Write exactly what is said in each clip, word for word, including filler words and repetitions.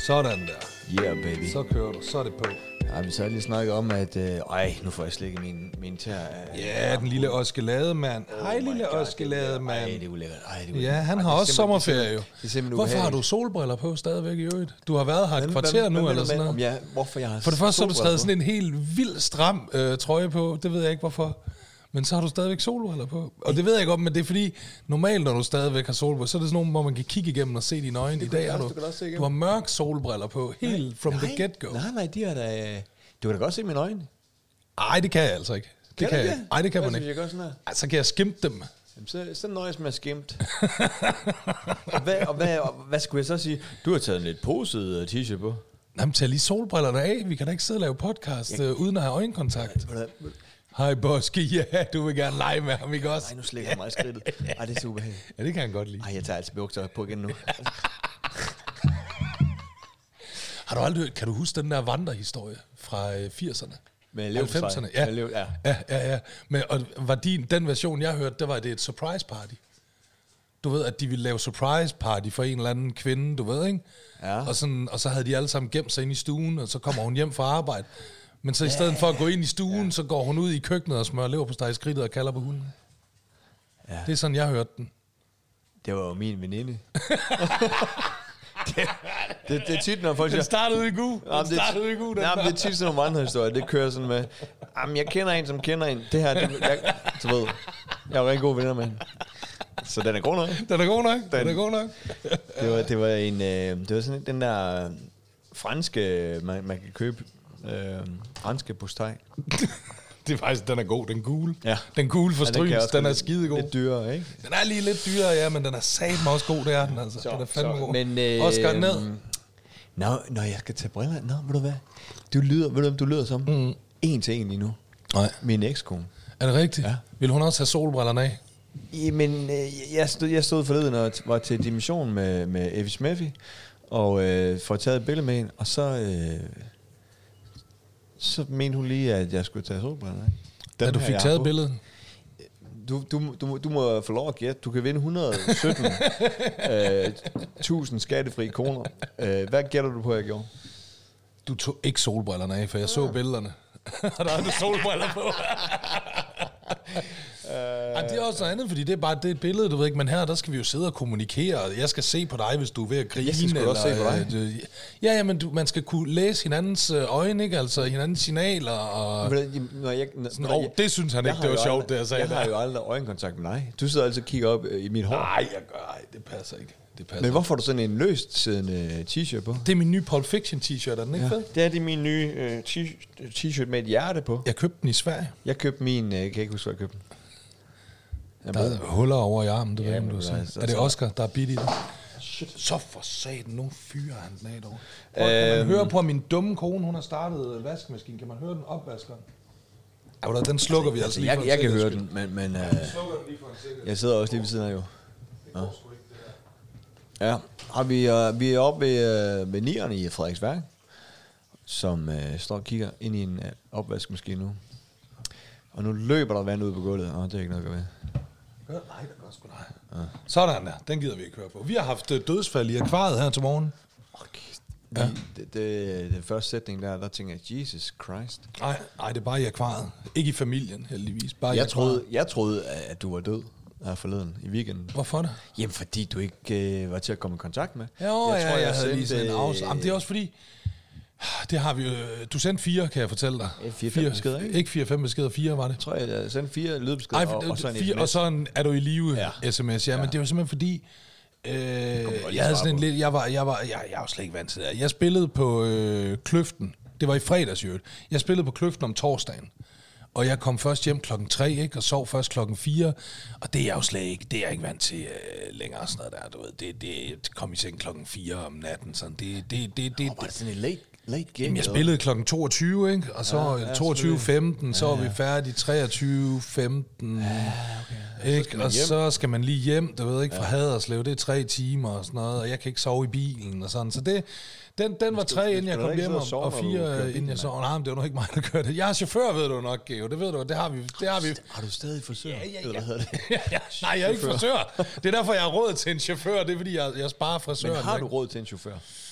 Sådan der. Yeah, baby. Så kører du, så er det på. Ja, vi så lige snakket om, at... Øh, ej, nu får jeg slet ikke min, min tær. Øh, Ja, den lille Oskelade-mand. oh Hej, lille God, Oskelade-mand. Ej, det er ulækkert. Ej, det er ulækkert. Ja, han ej, har også sommerferie jo. Det er simpelthen Hvorfor har ubehageligt. du solbriller på stadigvæk i øvrigt? Du har været her et Hvem- kvarter hvem- nu, hvem eller mener sådan med, noget. om jeg, hvorfor jeg har For det første så har du solbriller taget sådan en helt vild stram øh, trøje på. Det ved jeg ikke, hvorfor. Men så har du stadigvæk solbriller på. Og det ved jeg godt, men det er fordi, normalt når du stadigvæk har solbriller, så er det sådan nogle, hvor man kan kigge igennem og se dine øjne. I dag har du, du kan også se du igennem. har mørk solbriller på, helt from nej, the get-go. Nej, nej, de er da... Du kan da godt se mine øjne. Ej, det kan jeg altså ikke. Det Kan kan, du jeg ikke? ikke. Ej, det kan Hvad man synes ikke. jeg gør sådan her? Ej, så kan jeg skimpe dem. Jamen, så, så nøjes med at skimte. og, hvad, og, hvad, og hvad skulle jeg så sige? Du har taget en lidt poset t-shirt på. Jamen, tag lige solbrillerne af. Vi kan da ikke sidde og lave podcast jeg... øh, uden at have øjenkontakt. Hej, Boske. Ja, du vil gerne lege med ham, ikke også? Nej, nu slikker jeg mig i skridtet. Ej, det er super ubehageligt. Ja, det kan han godt lide. Ej, jeg tager altså bukser på igen nu. Har du aldrig, kan du huske den der vandrehistorie fra øh, firserne? Med halvfemserne? Ja. Med lev, ja. Ja, ja, ja. Men, og var din, den version, jeg hørte, der var det et surprise party. Du ved, at de ville lave surprise party for en eller anden kvinde, du ved, ikke? Ja. Og, sådan, og så havde de alle sammen gemt sig ind i stuen, og så kommer hun hjem fra arbejde. Men så i stedet for at gå ind i stuen, ja. så går hun ud i køkkenet og smører leverpostej i skridtet og kalder på hunden. Ja. Det er sådan, jeg hørte den. Det var jo min veninde. det, det, det er tit, når folk Den siger... startede i gu. Den Jamen, det er- startede i gu. Den Nej, men det er tit sådan nogle vandrehistorier. Det kører sådan med... Jamen, jeg kender en, som kender en. Det her, det, jeg, så ved jeg er jo rigtig gode venner med hende. Så den er god nok. Den er god nok. Den, Den- den er god nok. Det var, det var en... Øh, det var sådan den der øh, franske... Man, man kan købe... Øh, franske postej. Det er faktisk, den er god. Den gule. Ja. Den gule for Ja, den kan Stryns, jeg også den er godt lide. skidegod. Lidt dyrere, ikke? Den er lige lidt dyrere, ja, men den er satme også god, det er den altså. Så, den er fandme så, god. men, øh, Oscar ned. Nå, når jeg skal tage briller... Nå, ved du hvad? Du lyder, ved du, hvem du lyder som? Mm. En til en lige nu. Nej. Min ekskone. Er det rigtigt? Ja. Vil hun også have solbrillerne af? Jamen, øh, jeg stod, jeg stod forleden og t- var til dimission med, med Evie Smithy, og øh, får taget et billede med hende, og så, øh, så mente hun lige, at jeg skulle tage solbriller af. Da Dem du her, fik jeg har taget på. billedet? Du, du, du, du må få lov at gætte. Du kan vinde et hundrede og sytten øh, tusind skattefri kroner. Øh, hvad gætter du på, jeg gjorde? Du tog ikke solbrillerne af, for jeg så billederne. Og der er du solbriller på. Ej, det er også noget andet, fordi det er bare det er et billede, du ved ikke, men her, der skal vi jo sidde og kommunikere, og jeg skal se på dig, hvis du er ved at grine. Jeg skal sgu da også se på dig. øh, du- Ja, ja, men du, man skal kunne læse hinandens øh, øjne, ikke? Altså hinandens signaler, og Når jeg, når, sådan, åh, det synes han jeg ikke, har det var jo sjovt, aldrig- det jeg sagde Jeg har der. jo aldrig øjenkontakt med dig. Du sidder altid og kigger op øh, i mit hår. Nej, jeg gør ej, det passer ikke. Det passer Men hvorfor har du sådan en løst siddende t-shirt på? Det er min nye Pulp Fiction t-shirt, er den ikke ja. fed? Det er det min nye øh, t- t-shirt med et hjerte på. Jeg købte den i Sverige. Jeg købte min, øh, jeg kan ikke huske, hvad jeg købte den. Jeg Der er huller over i armen, det Ja, ved jeg, om men du der har er- set. der Er det er- Oscar, der er bidt i det? Shit. Så for satan, nu fyrer han den af derovre. Prøv, kan man Øhm. høre på, at min dumme kone, hun har startet vaskemaskinen. Kan man høre den opvaskeren? Ja, den slukker vi altså lige jeg, for en jeg kan sikkerheds høre skyld. den, men, men øh, Slukker den lige for en sikkerhed. jeg sidder også lige ved siden af jo. Ja, ja. Og vi, øh, vi er oppe ved, øh, ved nierne i Frederiksværk, som øh, står og kigger ind i en øh, opvaskemaskine nu. Og nu løber der vand ud på gulvet. Åh, det er ikke noget at gøre ved. Gør- Nej, der gør sgu nej. Ja. Sådan der, den gider vi ikke høre på. Vi har haft øh, dødsfald i akvariet her til morgen. Okay. Ja. Det, det, det, det første sætning der, der tænker jeg, Jesus Christ. Nej, nej, det er bare i akvariet. Ikke i familien, heldigvis. Bare i Jeg akvariet. troede, jeg troede, at du var død her forleden i weekenden. Hvorfor det? Jamen, fordi du ikke øh, var til at komme i kontakt med. Jo, jeg tror, ja, jeg, jeg havde lige sådan en sendte, afs... Jamen, det er også fordi... Det har vi jo... Du sendte fire, kan jeg fortælle dig. Ja, fire, fem beskeder, ikke? Ikke fire, fem beskeder, fire var det. Jeg tror, jeg sendte fire lydbeskeder, Ej, og, og så en fire, sms. og så en, er du i live Ja. sms. Ja, ja, men det var simpelthen fordi... Øh, jeg havde sådan en lidt... Jeg var, jeg var, jeg, jeg var slet ikke vant til det. Jeg spillede på øh, Kløften. Det var i fredags, jo. Jeg spillede på Kløften om torsdagen. Og jeg kom først hjem klokken tre, ikke? Og sov først klokken fire. Og det er jeg jo slet ikke, det er jeg ikke vant til øh, længere sådan noget der, du ved. Det, det kom i seng klokken fire om natten, sådan. Det, det, det, det, Oh, var det sådan en late, late game? Jamen, jeg eller spillede klokken toogtyve, ikke? Og så Ja, ja, ja, toogtyve femten, så var vi færdige treogtyve femten. Ja, okay. Ikke? man Og hjem. så skal man lige hjem, du ved ikke, fra Haderslev, det er tre timer og sådan noget, og jeg kan ikke sove i bilen og sådan. Så det, den, den var tre, inden jeg du kom da ikke hjem, sidde og og, sove, og når du fire, kører bil, inden jeg mand? sov. Nej, men det var nok ikke mig, der kørte. Jeg er chauffør, ved du nok, Geo. Det ved du, det har vi. Det har vi. Har du stadig frisør? Ja, ja, Eller hvad ja. hedder det? ja, nej, jeg er ikke frisør. Det er derfor, jeg har råd til en chauffør. Det er, fordi jeg, jeg sparer frisøren. Men har du ikke? råd til en chauffør?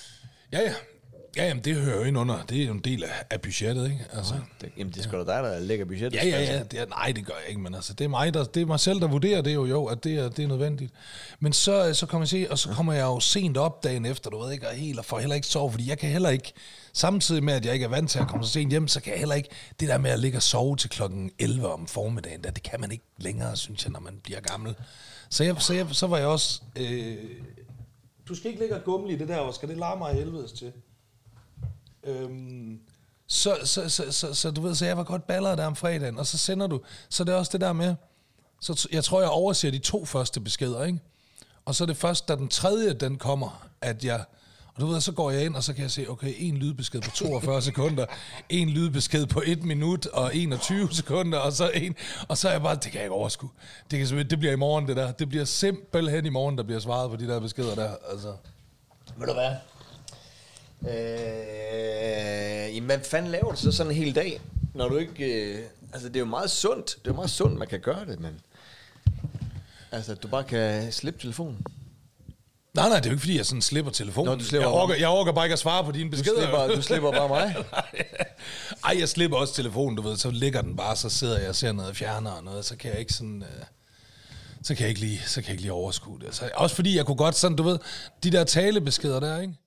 Ja, ja. Ja, jamen, det hører jo ind under. Det er jo en del af, af budgettet, ikke? Altså, Ja, det, jamen, det er sgu da dig, der lægger budgettet. Ja, ja, ja. Det er, nej, det gør jeg ikke, men altså, det er mig, der, det er mig selv, der vurderer det jo, jo, at det er, det er nødvendigt. Men så, så kommer jeg se, og så kommer jeg jo sent op dagen efter, du ved ikke, og helt, og får heller ikke sove, fordi jeg kan heller ikke, samtidig med, at jeg ikke er vant til at komme så sent hjem, så kan jeg heller ikke, det der med at ligge og sove til klokken elleve om formiddagen, der, det kan man ikke længere, synes jeg, når man bliver gammel. Så, jeg, så, jeg, så var jeg også, øh, du skal ikke ligge og gumle i det der, og skal det larme mig helvedes til? Øhm, så, så, så, så, så du ved, så jeg var godt balleret der om fredagen, og så sender du, så det er også det der med, så jeg tror, jeg overser de to første beskeder, ikke? Og så er det først, da den tredje, den kommer, at jeg, og du ved, så går jeg ind, og så kan jeg se, okay, en lydbesked på toogfyrre sekunder, en lydbesked på et minut og enogtyve sekunder, og så en, og så er jeg bare, det kan jeg ikke overskue. Det, kan, det bliver i morgen, det der. Det bliver simpelthen i morgen, der bliver svaret på de der beskeder der, altså. Ved du hvad? Øh, jamen, hvad fanden laver du så sådan en hel dag, når du ikke... Øh, altså, det er jo meget sundt. Det er jo meget sundt, man kan gøre det, men... Altså, at du bare kan slippe telefonen. Nej, nej, det er jo ikke, fordi jeg sådan slipper telefonen. Nå, du slipper jeg, orker, jeg orker bare ikke at svare på dine beskeder. Du slipper, du slipper bare mig? Ej, jeg slipper også telefonen, du ved. Så ligger den bare, så sidder jeg og ser noget fjerner og noget, så kan jeg ikke sådan... Øh, så kan jeg ikke lige, så kan jeg ikke lige overskue det. Så, også fordi jeg kunne godt sådan, du ved, de der talebeskeder der, ikke?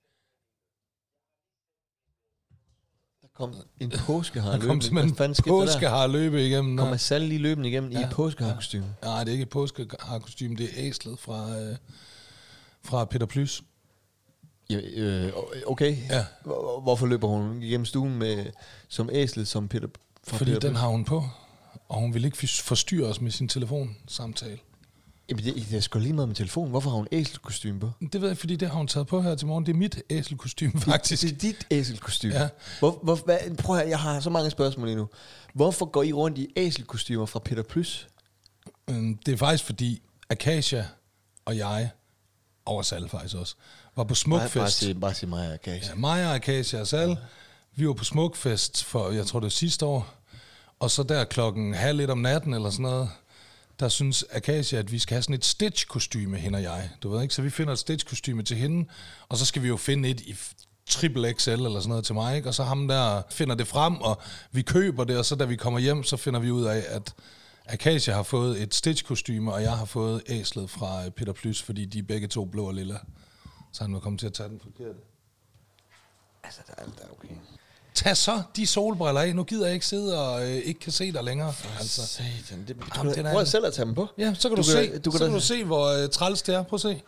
Kom en påskehar løbende. Kom simpelthen en påskehar løbe igennem. Kommer Sally lige løbende igennem ja, i et påskeharkostyme. Ja. Nej, det er ikke et påskeharkostyme, det er æslet fra, øh, fra Peter Plys. Ja, øh, okay. Ja. Hvorfor løber hun igennem stuen med, som æslet som Peter fra Fordi Peter den Plys? har hun på, og hun vil ikke forstyrre os med sin telefonsamtale. Jamen, det, det er sgu lige meget med telefonen. Hvorfor har hun æselkostyme på? Det ved jeg, fordi det har hun taget på her til morgen. Det er mit æselkostyme, faktisk. Det er dit æselkostyme? Ja. Hvor, hvor, hvad, prøv at høre, jeg har så mange spørgsmål endnu. Hvorfor går I rundt i æselkostymer fra Peter Plys? Det er faktisk fordi, Akasia og jeg, og Sal faktisk også, var på Smukfest. Bare sig, bare sig mig og Akasia. Ja, mig og Akasia og Sal. Ja. Vi var på Smukfest for, jeg tror det var sidste år. Og så der klokken halv et om natten eller sådan noget, der synes Akasia, at vi skal have sådan et Stitch-kostyme, hende og jeg. Du ved ikke? Så vi finder et Stitch-kostyme til hende, og så skal vi jo finde et i triple X L eller sådan noget til mig, ikke? Og så ham der finder det frem, og vi køber det, og så da vi kommer hjem, så finder vi ud af, at Akasia har fået et Stitch-kostyme, og jeg har fået æslet fra Peter Plys, fordi de er begge to blå og lilla. Så han var kommet til at tage den forkerte. Altså, det er alt okay. Tag så de solbriller af. Nu gider jeg ikke sidde og øh, ikke kan se dig længere. Altså. Satan, det, Jamen, du, prøv selv at tage dem på. Ja, så kan du, du, kan, se, du, kan, så da, kan du se, hvor øh, træls det er. Prøv at se.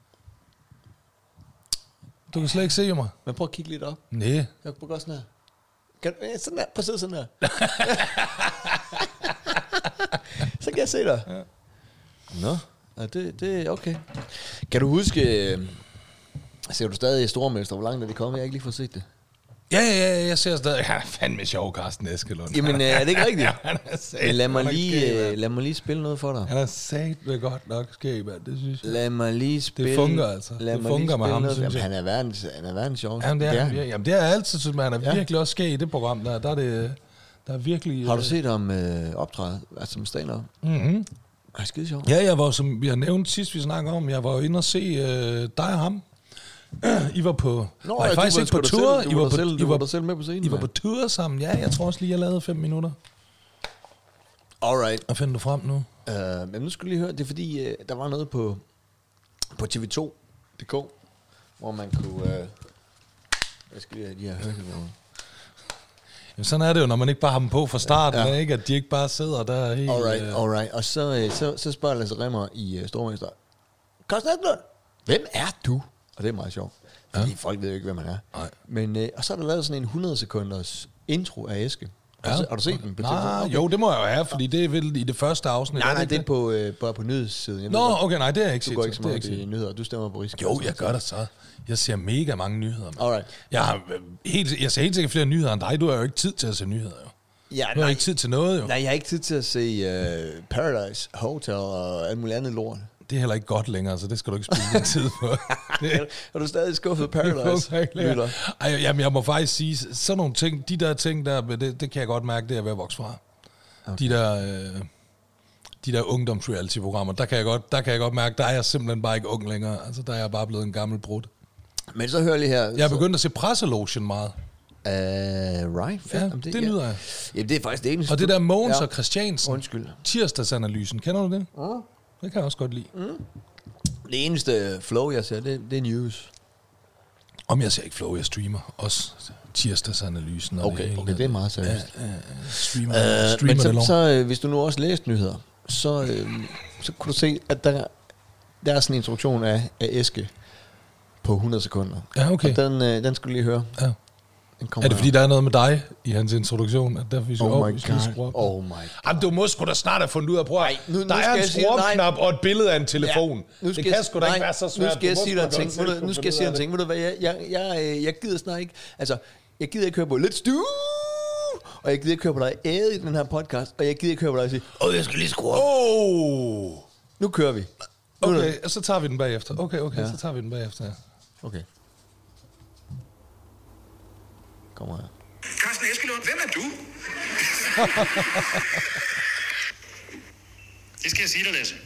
Du kan slet ikke se mig. Men prøv at kigge lidt op. Nej. Jeg kan godt sådan her. Kan, ja, sådan her. Prøv at sidde sådan her. Så kan jeg se dig. Ja. Nå, ja, det, det er okay. Kan du huske, øh, ser du stadig Stormester? Hvor langt er det kommet? Jeg har ikke lige fået set det. Ja, ja, ja, jeg ser stadig. Ja, fandme sjov, Carsten Eskelund. Jamen, øh, er det ikke rigtigt? Ja, er lad, mig lige, øh, lad mig lige spille noget for dig. Han har sagt det godt nok skæg, mand. Det synes jeg. Lad mig lige spille. Det fungerer altså. Lad det fungerer med ham, noget. synes jeg. Jamen, han er verdens, han er verdens sjov. Jamen, det er, ja. Jamen, det er altid, synes man. Han er ja. virkelig også skæg i det program der. Der er det, der er virkelig... Har du set ham øh, optræde, altså som stand-up? Mhm. Er skide sjov. Ja, jeg var, som vi har nævnt sidst, vi snakkede om, jeg var jo inde og se øh, dig og ham. I var på... Nå, var I ja, faktisk ikke på tur? I var, på, selv, I var, selv med på scenen. I var på tur sammen. Ja, jeg tror også lige, jeg lavede fem minutter. Alright. Hvad finder du frem nu? Uh, men nu skal du lige høre, det er fordi, uh, der var noget på, på T V to punktum d k, hvor man kunne... Uh, hvad skal vi have de her høretelefoner? Jamen, sådan er det jo, når man ikke bare har dem på fra starten, ja. Ikke? At de ikke bare sidder der helt... Alright, alright. Og så, uh, så, så spørger Lasse Rimmer i uh, Stormester, Carsten Eskelund, hvem er du? Og det er meget sjovt, fordi ja. folk ved jo ikke, hvem man er. Nej. Men, øh, og så er der lavet sådan en hundrede sekunders intro af Eske. Har, ja. du, har du set den? Nej, okay. Jo, det må jeg jo have, fordi det er vel i det første afsnit. Nej, nej, det er på, øh, bare på nyhedssiden. Jeg Nå, ved, okay, nej, det er jeg ikke set. Du går ikke så meget i nyheder, du stemmer på Rigsdag. Jo, jeg gør det så. Jeg ser mega mange nyheder. Alright. Jeg, har, helt, jeg ser helt sikkert flere nyheder end dig. Du har jo ikke tid til at se nyheder, jo. Ja, du har ikke tid til noget, jo. Nej, jeg har ikke tid til at se uh, Paradise Hotel og alt muligt andet lort. Det er heller ikke godt længere, så det skal du ikke spille din tid på. Det, er du stadig skuffet Paradise? Ej, jamen, jeg må faktisk sige, sådan nogle ting, de der ting der, det, det kan jeg godt mærke, det er ved at vokse fra. Okay. De der, øh, de der ungdoms-reality-programmer, der kan, jeg godt, der kan jeg godt mærke, der er jeg simpelthen bare ikke ung længere. Altså, der er jeg bare blevet en gammel brud. Men så hører jeg lige her... Jeg er begyndt at se Presselotion meget. Uh, right, fedt. Ja, Jamen, det, det nyder jeg. Jamen, det er faktisk det eneste... Og det der Mogens ja. og Christiansen. Undskyld. Tirsdagsanalysen, kender du det? Mm. Det kan jeg også godt lide. Mm. Det eneste flow, jeg ser, det, det er news. Om jeg ser ikke flow, jeg streamer også tirsdagsanalysen. Og Okay, det, okay, det er meget seriøst. Ja, ja, streamer, uh, streamer men det så, så, hvis du nu også læste nyheder, så, øh, så kunne du se, at der, der er sådan en introduktion af, af Eske på hundrede sekunder. Ja, okay. Og den, øh, den skulle du lige høre. Ja. Er det fordi, der er noget med dig i hans introduktion? At derfor vi skal oh op, my vi skal god, oh my god. Jamen, du må sgu da snart have fundet ud af, prøv at nu, nu der er en skrueknap og et billede af en telefon. Ja, det kan sgu da ikke være så svært. Nu skal jeg sige dig en ting. Du, nu skal jeg sige en ting. Ved du hvad, jeg, jeg, jeg, jeg gider snart ikke... Altså, jeg gider ikke høre på Let's Do... Og jeg gider ikke høre på dig æde i den her podcast. Og jeg gider ikke høre på dig sige, åh, jeg skal lige skrue op. Oh. Nu kører vi. Nu okay, og så tager vi den bagefter. Okay, okay, ja. så tager vi den bagefter, ja. Okay. Kommer her. Carsten Eskelund, hvem er du? Det skal jeg sige dig, Lasse.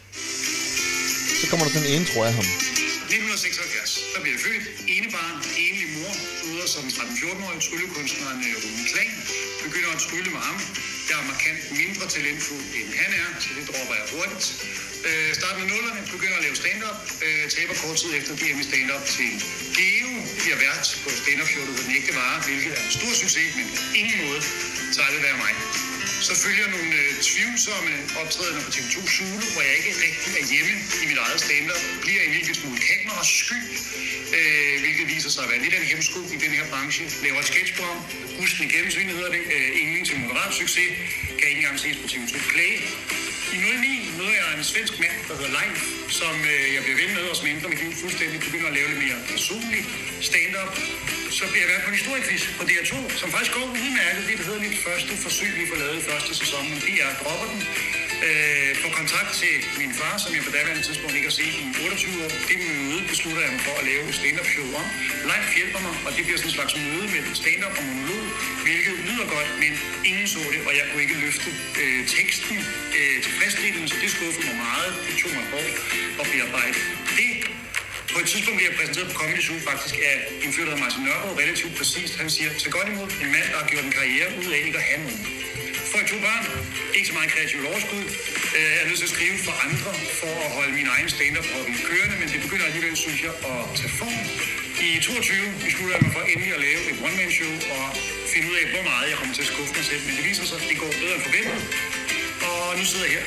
Så kommer der sådan en intro af ham. nitten seksoghalvfjerds, der bliver født. Ene barn, enlig mor, ude som tretten-fjorten-årig tryllekunstneren Rune Klan. Begynder at trylle med ham. Jeg er markant mindre talentfuld, end han er, så det dropper jeg hurtigt. Øh, starter med nullerne, begynder at lave stand-up. Øh, taber kort tid efter D M i stand-up til Geo. Bliver vært på stand-up-showet på Den Ægte Vare, hvilket er en stor succes, men på ingen måde tager det være mig. Så følger nogle øh, tvivlsomme optrædener på T V to Zulu, hvor jeg ikke rigtig er hjemme i mit eget stand-up. Bliver en lille smule kamerasky, øh, hvilket viser sig at være lidt af en hemsko i den her branche. Laver et sketchprogram. Husk den gennemsyn, hedder det. Øh, ingen til moderat succes. Kan ikke engang ses på T V to Play. I nul ni møder jeg en svensk mand, der hedder Leif, som øh, jeg bliver ven med, og som ændrer mit liv fuldstændig. Begynder at lave lidt mere personlig stand-up. Så bliver jeg været på en historiequiz på D R to, som faktisk går udmærket. Det hedder mit første forsøg, vi får lavet i første sæson, men D R dropper den. Øh, får kontakt til min far, som jeg på daværende tidspunkt ikke har set i otteogtyve år. Det møde beslutter jeg mig for at lave et stand-up show om. Leif hjælper mig, og det bliver sådan en slags møde med stand-up og monolog, hvilket lyder godt, men ingen så det, og jeg kunne ikke løfte øh, teksten øh, tilfredsstillende, så det skuffede mig meget. Det tog mig et år at bearbejde det. På et tidspunkt bliver jeg præsenteret på Comedy Zoo faktisk af en fyr, der hedder Martin Nørgaard, relativt præcist. Han siger, tag godt imod en mand, der har gjort en karriere ud af ikke at have nogen. Får jeg to børn, ikke så meget kreativt overskud. Jeg er nødt til at skrive for andre, for at holde min egen stand-up-hobby kørende, men det begynder alligevel, synes jeg, at tage form. I toogtyve beslutter jeg mig for endelig at lave et one-man-show og finde ud af, hvor meget jeg kommer til at skuffe mig selv. Men det viser sig, at det går bedre end forventet. Og nu sidder jeg her.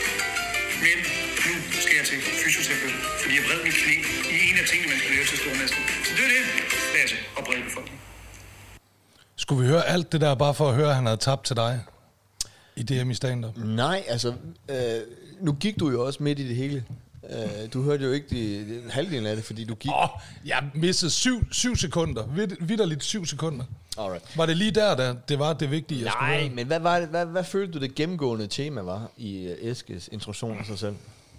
Men nu skal jeg til fysioterapeut, fordi jeg bred mit knæ i en af tingene, man skal lave til stormesten. Så det er det, Lasse, og brede befolkning. Skulle vi høre alt det der, bare for at høre, at han havde tabt til dig i D M i stand-up? Nej, altså, øh, nu gik du jo også midt i det hele. Øh, du hørte jo ikke de, de, halvdelen af det, fordi du gik... Åh, oh, jeg missede syv, syv sekunder. Vid, vidderligt syv sekunder. Alright. Var det lige der, der det var det vigtige, jeg skulle Nej, høre? men hvad, var det, hvad, hvad følte du det gennemgående tema var i uh, Eskes introduktion af sig selv?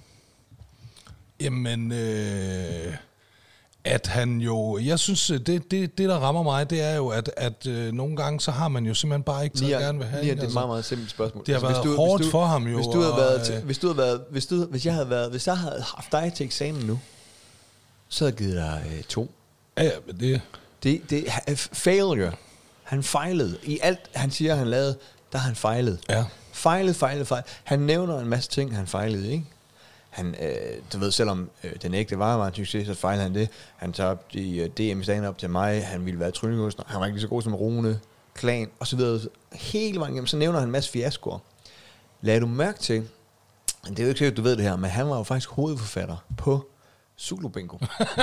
Jamen, øh, at han jo... Jeg synes, det, det, det der rammer mig, det er jo, at, at øh, nogle gange, så har man jo simpelthen bare ikke taget gerne vil have. Lige, ikke? det er et meget, meget simpelt spørgsmål. Det har altså, været du, hårdt du, for ham jo. Hvis du havde været... Til, øh, hvis du havde været... Hvis, du, hvis jeg havde været... Hvis jeg havde haft dig til eksamen nu, så havde jeg givet dig øh, to. Ja, men det... Det, det er failure. Han fejlede. I alt, han siger, han lavede, der har han fejlet. Ja. Fejlet, fejlet, fejlet. Han nævner en masse ting, han fejlede, ikke? Han, øh, du ved, selvom øh, Den Ægte Vare var en succes, så fejlede han det. Han tabte i øh, D M stand-up til mig. Han ville være tryllekunstner. Han var ikke så god som Rune Klan, og så videre. Hele vejen igennem, så nævner han en masse fiaskoer. Lad du mærke til, det er jo ikke sikkert, du ved det her, men han var jo faktisk hovedforfatter på Zulu Bingo.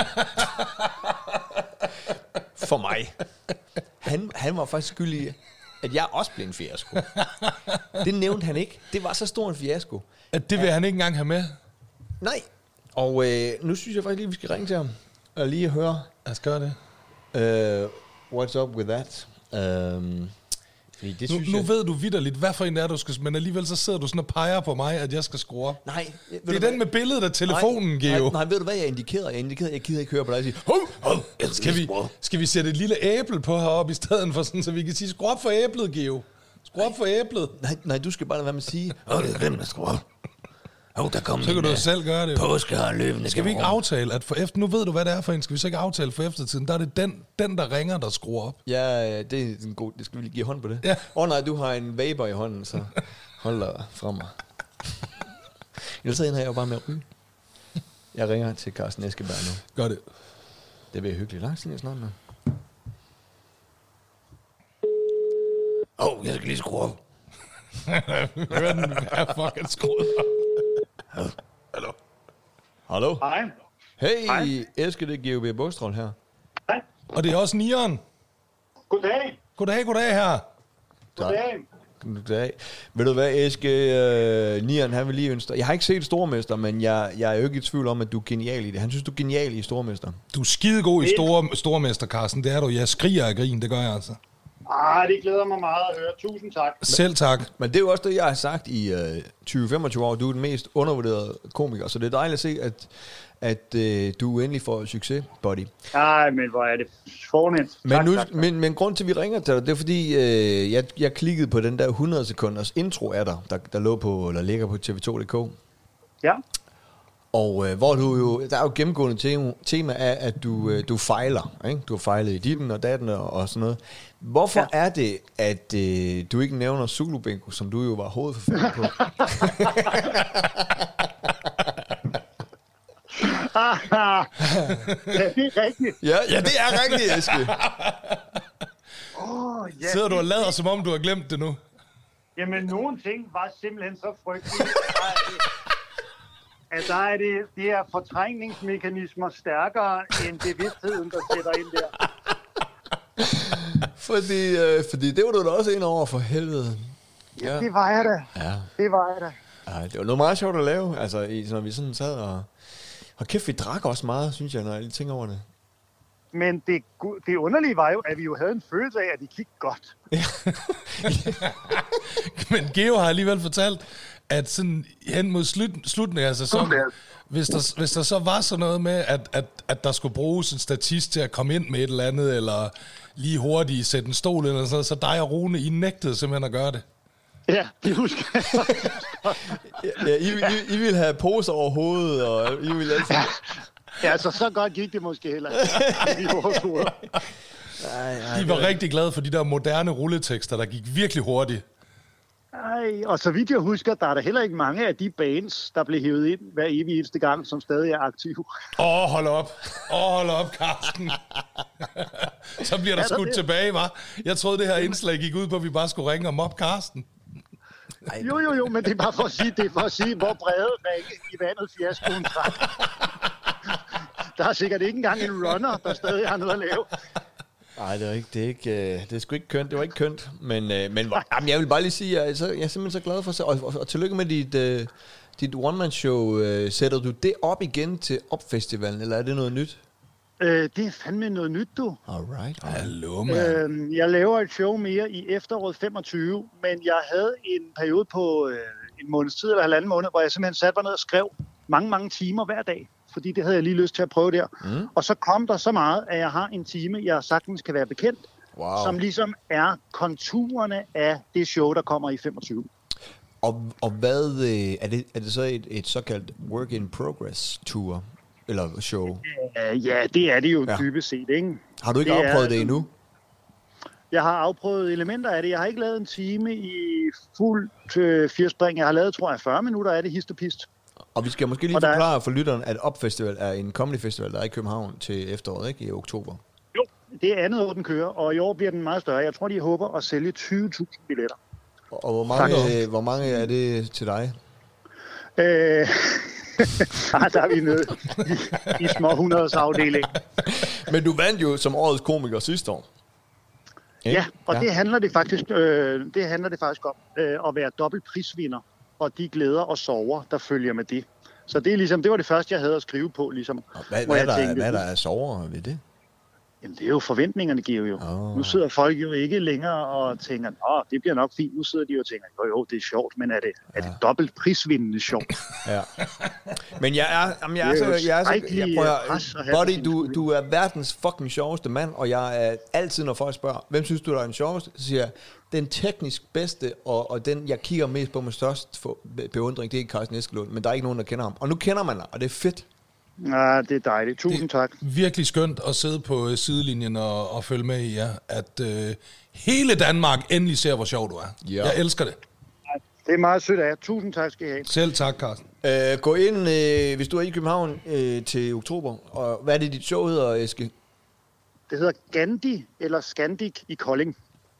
For mig. Han, han var faktisk skyldig i, at jeg også blev en fiasko. Det nævnte han ikke. Det var så stor en fiasko. At det vil ja. han ikke engang have med? Nej. Og øh, nu synes jeg faktisk lige, vi skal ringe til ham. Og lige høre. Lad os gøre det. Uh, what's up with that? Um, fordi det nu synes nu jeg... ved du vitterligt, hvad for en er du skal... Men alligevel så sidder du sådan og peger på mig, at jeg skal skrue op. Nej. Det er den med billedet af telefonen, nej, Geo. Nej, nej, ved du hvad jeg indikerede? Jeg indikerede, jeg gider ikke høre på dig og sige, hov, hov, skal, vi, skal vi sætte et lille æble på heroppe i stedet for sådan, så vi kan sige, skru op for æblet, Geo. Skru op for æblet. Nej, nej, du skal bare lade være med at sige, åh, det er glemt at skrue op. Oh, der kom så kan du uh, selv gøre det. Påskeharløbende. Skal vi ikke aftale, at for efter... Nu ved du, hvad det er for en. Skal vi så ikke aftale for eftertiden? Der er det den, den der ringer, der skruer op. Ja, det er en god... Det skal vi lige give hånd på det. Åh ja. oh, nej, du har en vapor i hånden, så hold dig fra mig. Ellers ender jeg jo bare med at ryge. Jeg ringer til Carsten Eskeberg nu. Gør det. Det bliver hyggeligt. Langt siden jeg snart nu. Åh, oh, jeg skal lige skrue op. Hør den er fucking skruet op. Hallo. Hallo. Hej. Hey, Hej. Eske, det er G O B Bogstrøl her. Hej. Og det er også nieren. Goddag. Goddag, goddag her. Goddag. Goddag. Ved du hvad, Eske, uh, Nieren, han vil lige ønske dig. Jeg har ikke set Stormester, men jeg, jeg er jo ikke i tvivl om, at du er genial i det. Han synes, du er genial i Stormester. Du er skidegod i store, Stormester, Carsten. Det er du. Jeg skriger af grin, det gør jeg altså. Ah, det glæder mig meget at høre. Tusind tak. Selv tak. Men det er jo også det, jeg har sagt i uh, tyve til femogtyve år. Du er den mest undervurderede komiker, så det er dejligt at se, at, at uh, du endelig får succes, buddy. Ej, men hvor er det fornemt. Men, tak, nu, tak, tak. men, men grund til, at vi ringer til dig, det er fordi, øh, jeg, jeg klikkede på den der hundrede sekunders intro af dig, der, der lå på, eller ligger på T V to punktum d k. Ja. Og øh, hvor du jo, der er jo gennemgående tema, tema af, at du, øh, du fejler, ikke? Du har fejlet i ditten og datten og, og sådan noget. Hvorfor ja. er det, at øh, du ikke nævner Zulu Bingo, som du jo var hovedforfatter på? Ja, det er rigtigt. ja, ja, det er rigtigt, Eske. Oh, ja, Sidder du og det- lader, som om du har glemt det nu? Jamen, nogle ting var simpelthen så frygtelige, at der er det, de her fortrængningsmekanismer stærkere end bevidstheden, der sætter ind der. fordi, øh, fordi det var du da også ind over, for helvede. Ja, Det var jeg da. ja. Det var jeg da. Ej, det var noget meget sjovt at lave, altså, i, når vi sådan sad og... Og kæft, vi drak også meget, synes jeg, når jeg lige tænker over det. Men det, gu- det underlige var jo, at vi jo havde en følelse af, at det gik godt. Men Geo har alligevel fortalt, at sådan hen mod slut, slutningen af sæsonen, hvis der, hvis der så var sådan noget med, at, at, at der skulle bruges en statist til at komme ind med et eller andet, eller lige hurtigt sætte en stol eller sådan noget, så dig og Rune, I nægtede simpelthen at gøre det. Ja, det husker jeg. Ja, I, I, I ville have poser over hovedet, og I ville altid... Ja, altså så godt gik det måske heller ikke. I vores hoveder. Ej, ej, De var rigtig glade for de der moderne rulletekster, der gik virkelig hurtigt. Ej, og så vidt jeg husker, der er der heller ikke mange af de bands, der blev hævet ind hver evig eneste gang, som stadig er aktive. Åh, oh, hold op. Åh, oh, hold op, Carsten. Så bliver der Er der skudt det? tilbage, hva'? Jeg troede, det her indslag gik ud på, at vi bare skulle ringe og mobbe Carsten. Jo, jo, jo, men det er bare for at sige, det er for at sige, hvor brede række i vandet fiaskoen træk. Der er sikkert ikke engang en runner, der stadig har noget at lave. Nej, det er ikke, det er ikke, øh, det er sgu ikke kønt, det var ikke kønt, men, øh, men hvor- jamen, jeg vil bare lige sige, jeg er, så, jeg er simpelthen så glad for, og, og, og tillykke med dit, øh, dit one-man-show. Øh, sætter du det op igen til Opfestivalen, eller er det noget nyt? Øh, det er fandme noget nyt, du. Alright. Hallo, mand. Øh, jeg laver et show mere i efteråret femogtyve, men jeg havde en periode på øh, en måneds tid eller halvanden måned, hvor jeg simpelthen satte mig ned og skrev mange, mange timer hver dag. Fordi det havde jeg lige lyst til at prøve der. Mm. Og så kom der så meget, at jeg har en time, jeg sagtens kan være bekendt, Wow. som ligesom er konturerne af det show, der kommer i femogtyve. Og, og hvad, øh, er, det, er det så et, et såkaldt work-in-progress-tour, eller show? Uh, ja, det er det jo Ja. ja. dybest set, ikke? Har du ikke Det er- afprøvet det endnu? Jeg har afprøvet elementer af det. Jeg har ikke lavet en time i fuldt øh, firespring. Jeg har lavet, tror jeg, fyrre minutter af det, hist og pist. Og vi skal måske lige Og der er- forklare for lytteren, at Opfestival er en comedy festival, der er i København til efteråret, ikke? I oktober. Jo, det er andet år, den kører, og i år bliver den meget større. Jeg tror, de håber at sælge tyve tusind billetter. Og, og hvor, mange, øh, hvor mange er det til dig? Øh, ah, der er vi nede i, i små hundredes afdeling. Men du vandt jo som årets komiker sidste år. Ikke? Ja, og ja. det handler det faktisk, øh, det handler det faktisk om, øh, at være dobbelt prisvinder, og de glæder og sorger, der følger med det. Så det er ligesom, det var det første, jeg havde at skrive på, ligesom. Og Hvad, hvor hvad, jeg der, tænkte, hvad der er sover ved det? Jamen, det er jo forventningerne, giver jo. Oh. Nu sidder folk jo ikke længere og tænker, åh, det bliver nok fint. Nu sidder de jo og tænker, jo jo, det er sjovt, men er det, ja. er det dobbelt prisvindende sjovt? Ja. Men jeg er, jamen, jeg er, så, jeg er så, jeg prøver, Buddy, du, du er verdens fucking sjoveste mand, og jeg er altid, når folk spørger, hvem synes du, der er den sjoveste, så siger jeg, den teknisk bedste, og, og den, jeg kigger mest på med størst for, beundring, det er Carsten Eskelund, men der er ikke nogen, der kender ham. Og nu kender man dig, og det er fedt. Ja, det er dejligt. Tusind tak. Virkelig skønt at sidde på sidelinjen og, og følge med i jer, at øh, hele Danmark endelig ser, hvor sjov du er. Ja. Jeg elsker det. Det er meget sødt af jer. Tusind tak skal I have. Selv tak, Carsten. Øh, gå ind, øh, hvis du er i København øh, til oktober, og hvad er det, dit show hedder, Eske? Det hedder Gandhi eller Scandic i Kolding.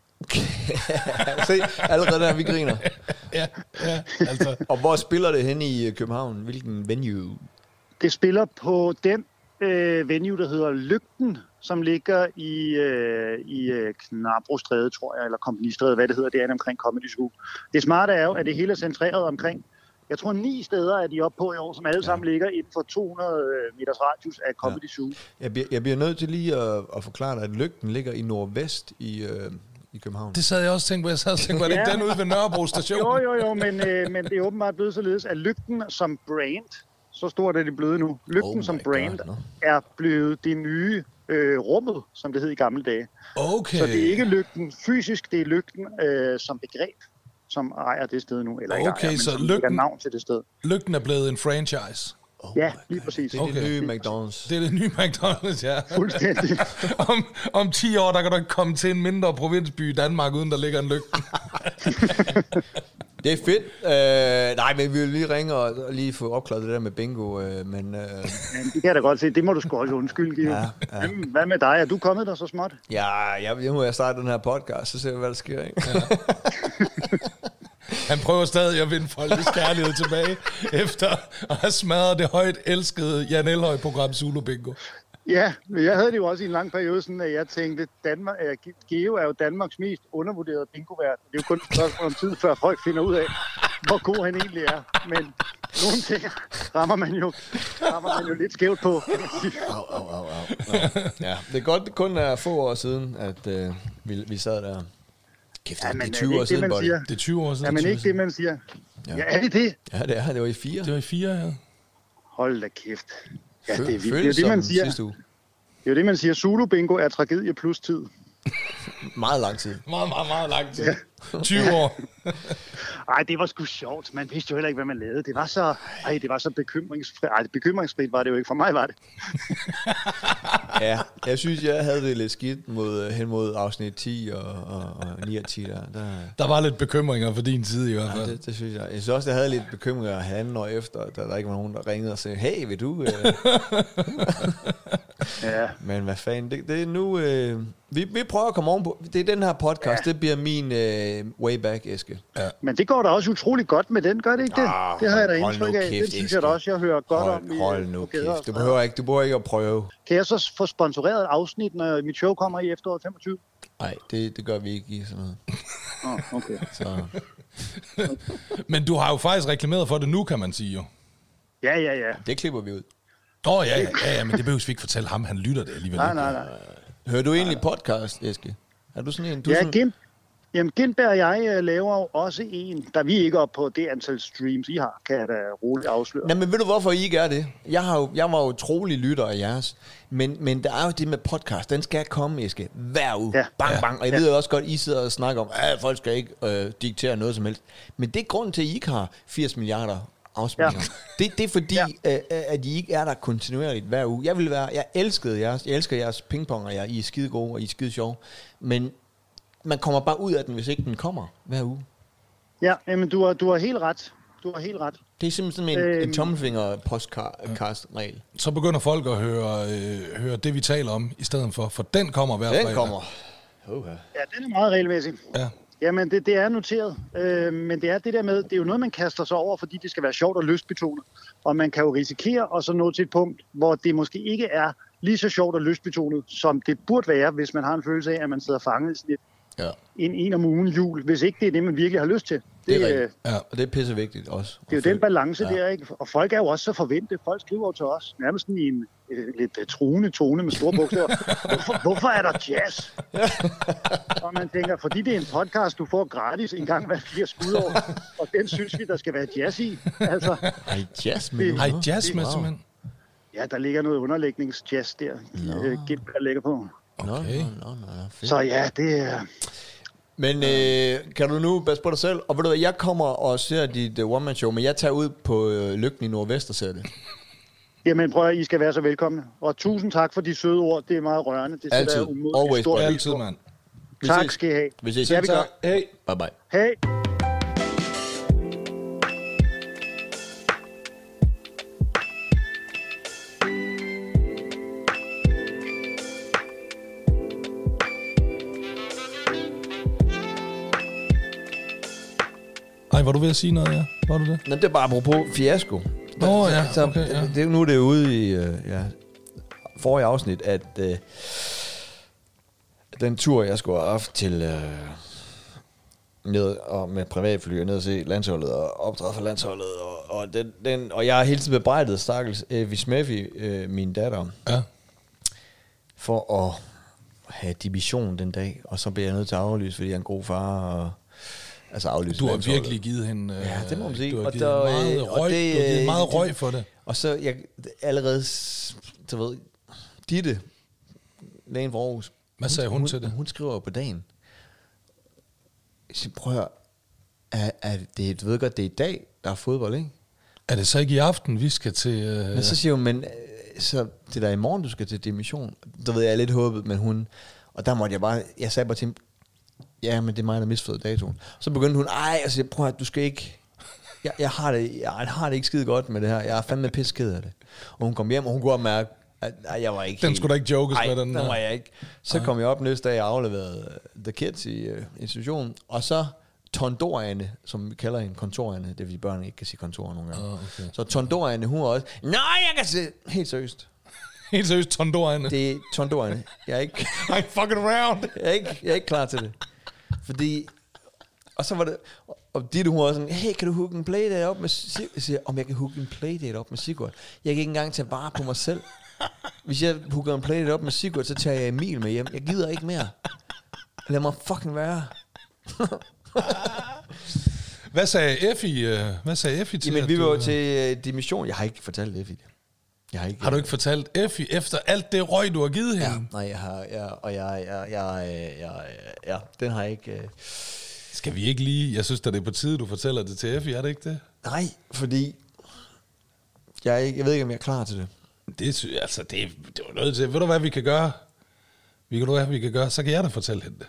Se, allerede der, vi griner. Ja, ja, altså. Og hvor spiller det hen i København? Hvilken venue? Det spiller på den øh, venue, der hedder Lygten, som ligger i, øh, i øh, Knabrostræde, tror jeg, eller Komponistræde, hvad det hedder, det er omkring Comedy Zoo. Det smarte er jo, at det hele er centreret omkring, jeg tror ni steder er de oppe på i år, som alle ja. sammen ligger inden for to hundrede meters radius af Comedy Zoo. Ja. Jeg, bliver, jeg bliver nødt til lige at, at forklare dig, at Lygten ligger i nordvest i, øh, i København. Det sad jeg også tænkt på. Jeg sad og tænkte, var det ikke den ude ved Nørrebro station? Jo, jo, jo, men, øh, men det er åbenbart blevet således, at Lygten som brand, så stort er det blevet nu, Lygten oh som brand God, no. er blevet det nye øh, rummet, som det hed i gamle dage. Okay. Så det er ikke Lygten fysisk, det er Lygten øh, som begreb, som ejer det sted nu. Eller ikke okay, ejer, så men Lygten, navn til det sted. Lygten er blevet en franchise. Oh ja, lige præcis. Det er okay. det nye McDonald's. Det er det nye McDonald's, ja. Fuldstændig. om, om ti år, der kan du ikke komme til en mindre provinsby i Danmark, uden der ligger en Lygten. Det er fedt. Øh, nej, men vi vil lige ringe og lige få opklaret det der med bingo. Øh, men, øh... men det kan jeg da godt se. Det må du sgu også undskylde, Give. Ja, ja. Hvad med dig? Er du kommet der så småt? Ja, jeg, jeg må jeg starte den her podcast, så ser vi, hvad der sker. Ikke? Ja. Han prøver stadig at vinde folkets kærlighed tilbage, efter at have smadret det højt elskede Jan Elhøj-program Zulu Bingo. Ja, men jeg havde det jo også i en lang periode, sådan at jeg tænkte, Danmark, uh, Geo er jo Danmarks mest undervurderede bingo-vært. Det er jo kun et spørgsmål om tid, før folk finder ud af, hvor god han egentlig er. Men nogle ting rammer man jo, rammer man jo lidt skævt på. Au, au, au, au. Ja, det er godt, det kun er få år siden, at uh, vi, vi sad der. Kæft, ja, det er tyve år siden, Buddy. Det er tyve år siden. Ja, men ikke det, man siger. Ja, ja er det det? Ja, det er. Det var i fire. Det var i fire, ja. Hold da kæft. Ja, Føl, det er vildt. Det er det, man siger. Det er jo det, man siger. Zulu Bingo er tragedie plus tid. Meget lang tid. Meget, meget, meget lang tid. Ja. tyve år. Ej, det var sgu sjovt. Man vidste jo heller ikke, hvad man lavede. Det var så, ej, det var så bekymringsfrit. Ej, bekymringsfrit var det jo ikke. For mig var det. Ja, jeg synes, jeg havde det lidt skidt mod, hen mod afsnit ti og, og, og ni og ti. Der. Der, der var lidt bekymringer for din side i hvert fald. Ja, det, det synes jeg. Jeg synes også, jeg havde lidt bekymringer halvanden år efter, da der ikke var nogen, der ringede og sagde, hey, vil du... Øh? Ja. Men hvad fanden, det, det er nu... Øh, vi, vi prøver at komme ovenpå. Det er den her podcast, ja. Det bliver min øh, way back, Eske. Ja. Men det går da også utroligt godt med den, gør det ikke det? Ah, det har jeg da hold, indtryk af. Kæft, det synes jeg da også, jeg hører godt hold, om. Hold nu kæft. Du behøver, ikke, du behøver ikke at prøve. Kan jeg så få sponsoreret et afsnit, når mit show kommer i efteråret femogtyve? Nej, det, det gør vi ikke i sådan noget. Oh, okay. Så. Men du har jo faktisk reklameret for det nu, kan man sige jo. Ja, ja, ja. Det klipper vi ud. Åh, oh, ja, ja, ja, men det behøver vi ikke fortælle ham. Han lytter det alligevel. Nej, nej, nej. Hører du egentlig podcast, Eske? Er du sådan en? Du ja, sådan... Gint, jamen, Gintberg og jeg laver jo også en, der vi ikke er oppe på det antal streams, I har, kan jeg da roligt afsløre. Nej, men ved du, hvorfor I ikke er det? Jeg, har jo, jeg var jo trolig lytter af jeres, men, men der er jo det med podcast, den skal komme, Eske, hver uge, ja. bang, bang, og jeg ja. ved også godt, I sidder og snakker om, at folk skal ikke øh, diktere noget som helst, men det er grunden til, at I ikke har firs milliarder afspilninger. Ja. Det, det er fordi, ja. øh, at I ikke er der kontinuerligt hver uge. Jeg vil være, jeg elskede jeres, jeg elsker jeres pingpong, og jeg, I er skide gode, og I er skide sjove, men man kommer bare ud af den, hvis ikke den kommer hver uge. Ja, men du har, du har helt ret. Du har helt ret. Det er simpelthen en, øhm, en tommelfinger-podcast-regel. Så begynder folk at høre, øh, høre det, vi taler om, i stedet for, for den kommer hver fredag. Den kommer. Uh-huh. Ja, den er meget regelmæssig. Ja. Jamen, det, det er noteret. Øh, men det er det der med, det er jo noget, man kaster sig over, fordi det skal være sjovt og lystbetonet. Og man kan jo risikere at så nå til et punkt, hvor det måske ikke er lige så sjovt og lystbetonet, som det burde være, hvis man har en følelse af, at man sidder fanget i sådan et Ja. En, en om ugen jul, hvis ikke det er det, man virkelig har lyst til. Det, Det er øh, rigtigt. Ja, og det er pisse vigtigt også. det er jo den balance ja. der, ikke? Og folk er jo også så forventet. Folk skriver jo til os nærmest i en øh, lidt uh, truende tone med store bogstaver. Hvorfor, hvorfor er der jazz? Og man tænker, fordi det er en podcast, du får gratis en gang hver fire skudår, og den synes vi, der skal være jazz i. Altså, Ej, jazz med. Ej, jazz med, simpelthen. Ja, der ligger noget underlægningsjazz der, Nå. øh, Git, der ligger på. Okay. Nå, nå, nå, nå, fedt. Så ja, det er... Men øh, kan du nu passe på dig selv? Og ved du hvad, jeg kommer og ser dit uh, one-man-show, men jeg tager ud på øh, Lygten i Nordvest og ser det. Jamen prøv at I skal være så velkomne. Og tusind tak for de søde ord, det er meget rørende. Det Altid. er umådeligt Always, stort. Altid, mand. Tak skal I have. Vi ses. Ja, vi gør. Hey. Bye bye. Hej. Ej, var du ved at sige noget, ja? Var du det? Nå, det er bare apropos fiasko. Nå, ja, Så, okay, ja. det, det, nu er det ude i øh, ja, forrige afsnit, at øh, den tur, jeg skulle have haft til øh, ned og med privatfly og ned og se landsholdet og optræde for landsholdet, og, og, den, den, og jeg har hele tiden bebrejdet stakkels Effie Smeffy, øh, min datter, Ja. for at have division den dag, og så bliver jeg nødt til at aflyse, fordi jeg er en god far, og altså aflyse Du har landsholdet. virkelig givet hende... Ja, det må man sige. Du har Og givet der- meget og røg, det, du har givet meget øh, røg for det. Og så jeg allerede, s- du ved, Ditte, lægen fra Aarhus. Hvad sagde hun til det? Hun skriver jo på dagen. Jeg siger, prøv at høre, er, er det, du ved godt, det er i dag, der er fodbold, ikke? Er det så ikke i aften, vi skal til... Øh... Men så siger hun, men øh, så det er der i morgen, du skal til dimission. Der ved jeg, jeg er lidt håbet, men hun... Og der måtte jeg bare... Jeg sagde bare til hende, ja, men det er mig, der misforstod datoen. Så begyndte hun, ej, jeg siger, prøv at du skal ikke... Jeg, jeg, har det, jeg har det ikke skide godt med det her. Jeg er fandme pisked af det. Og hun kom hjem, og hun kunne godt mærke, at ej, jeg var ikke Den helt... skulle da ikke jokes ej, med, den den der. var jeg ikke. Så kom jeg op næste dag og afleverede uh, The Kids i uh, institutionen. Og så Tondorane, som vi kalder hende, kontorane. Det er fordi børn ikke kan sige kontor nogle gange. Oh, okay. Så Tondorane, hun var også... Nå, jeg kan se... Helt seriøst. Helt seriøst, tondorerne. Det er Tondorane. Jeg er ikke... I'm fucking around. Jeg er ikke, jeg er ikke klar til det. Fordi... Og så var det... Og Ditte, hun var sådan, hey, kan du hooke en playdate op med Sigurd? Jeg siger, om jeg kan hooke en playdate op med Sigurd? Jeg kan ikke engang tage vare på mig selv. Hvis jeg hooker en playdate op med Sigurd, så tager jeg Emil med hjem. Jeg gider ikke mere. Lad mig fucking være. Hvad sagde Effie, øh, hvad sagde Effie til? Jamen, at vi var du, jo til uh, dimission. Jeg har ikke fortalt Effie det. Jeg har, ikke, Har du ikke fortalt Effie, efter alt det røg, du har givet Ja, hende? nej, jeg har... Jeg, og jeg, jeg, jeg, jeg, jeg, ja, den har jeg ikke... Uh, Skal vi ikke lige... Jeg synes da, det er på tide, du fortæller det til Effie, er det ikke det? nej, fordi... Jeg, er ikke, jeg ved ikke, om jeg er klar til det. Det, sy- altså, det, det var noget til... Ved du, hvad vi kan gøre? Vi kan, hvad vi kan gøre? Så kan jeg da fortælle hende det.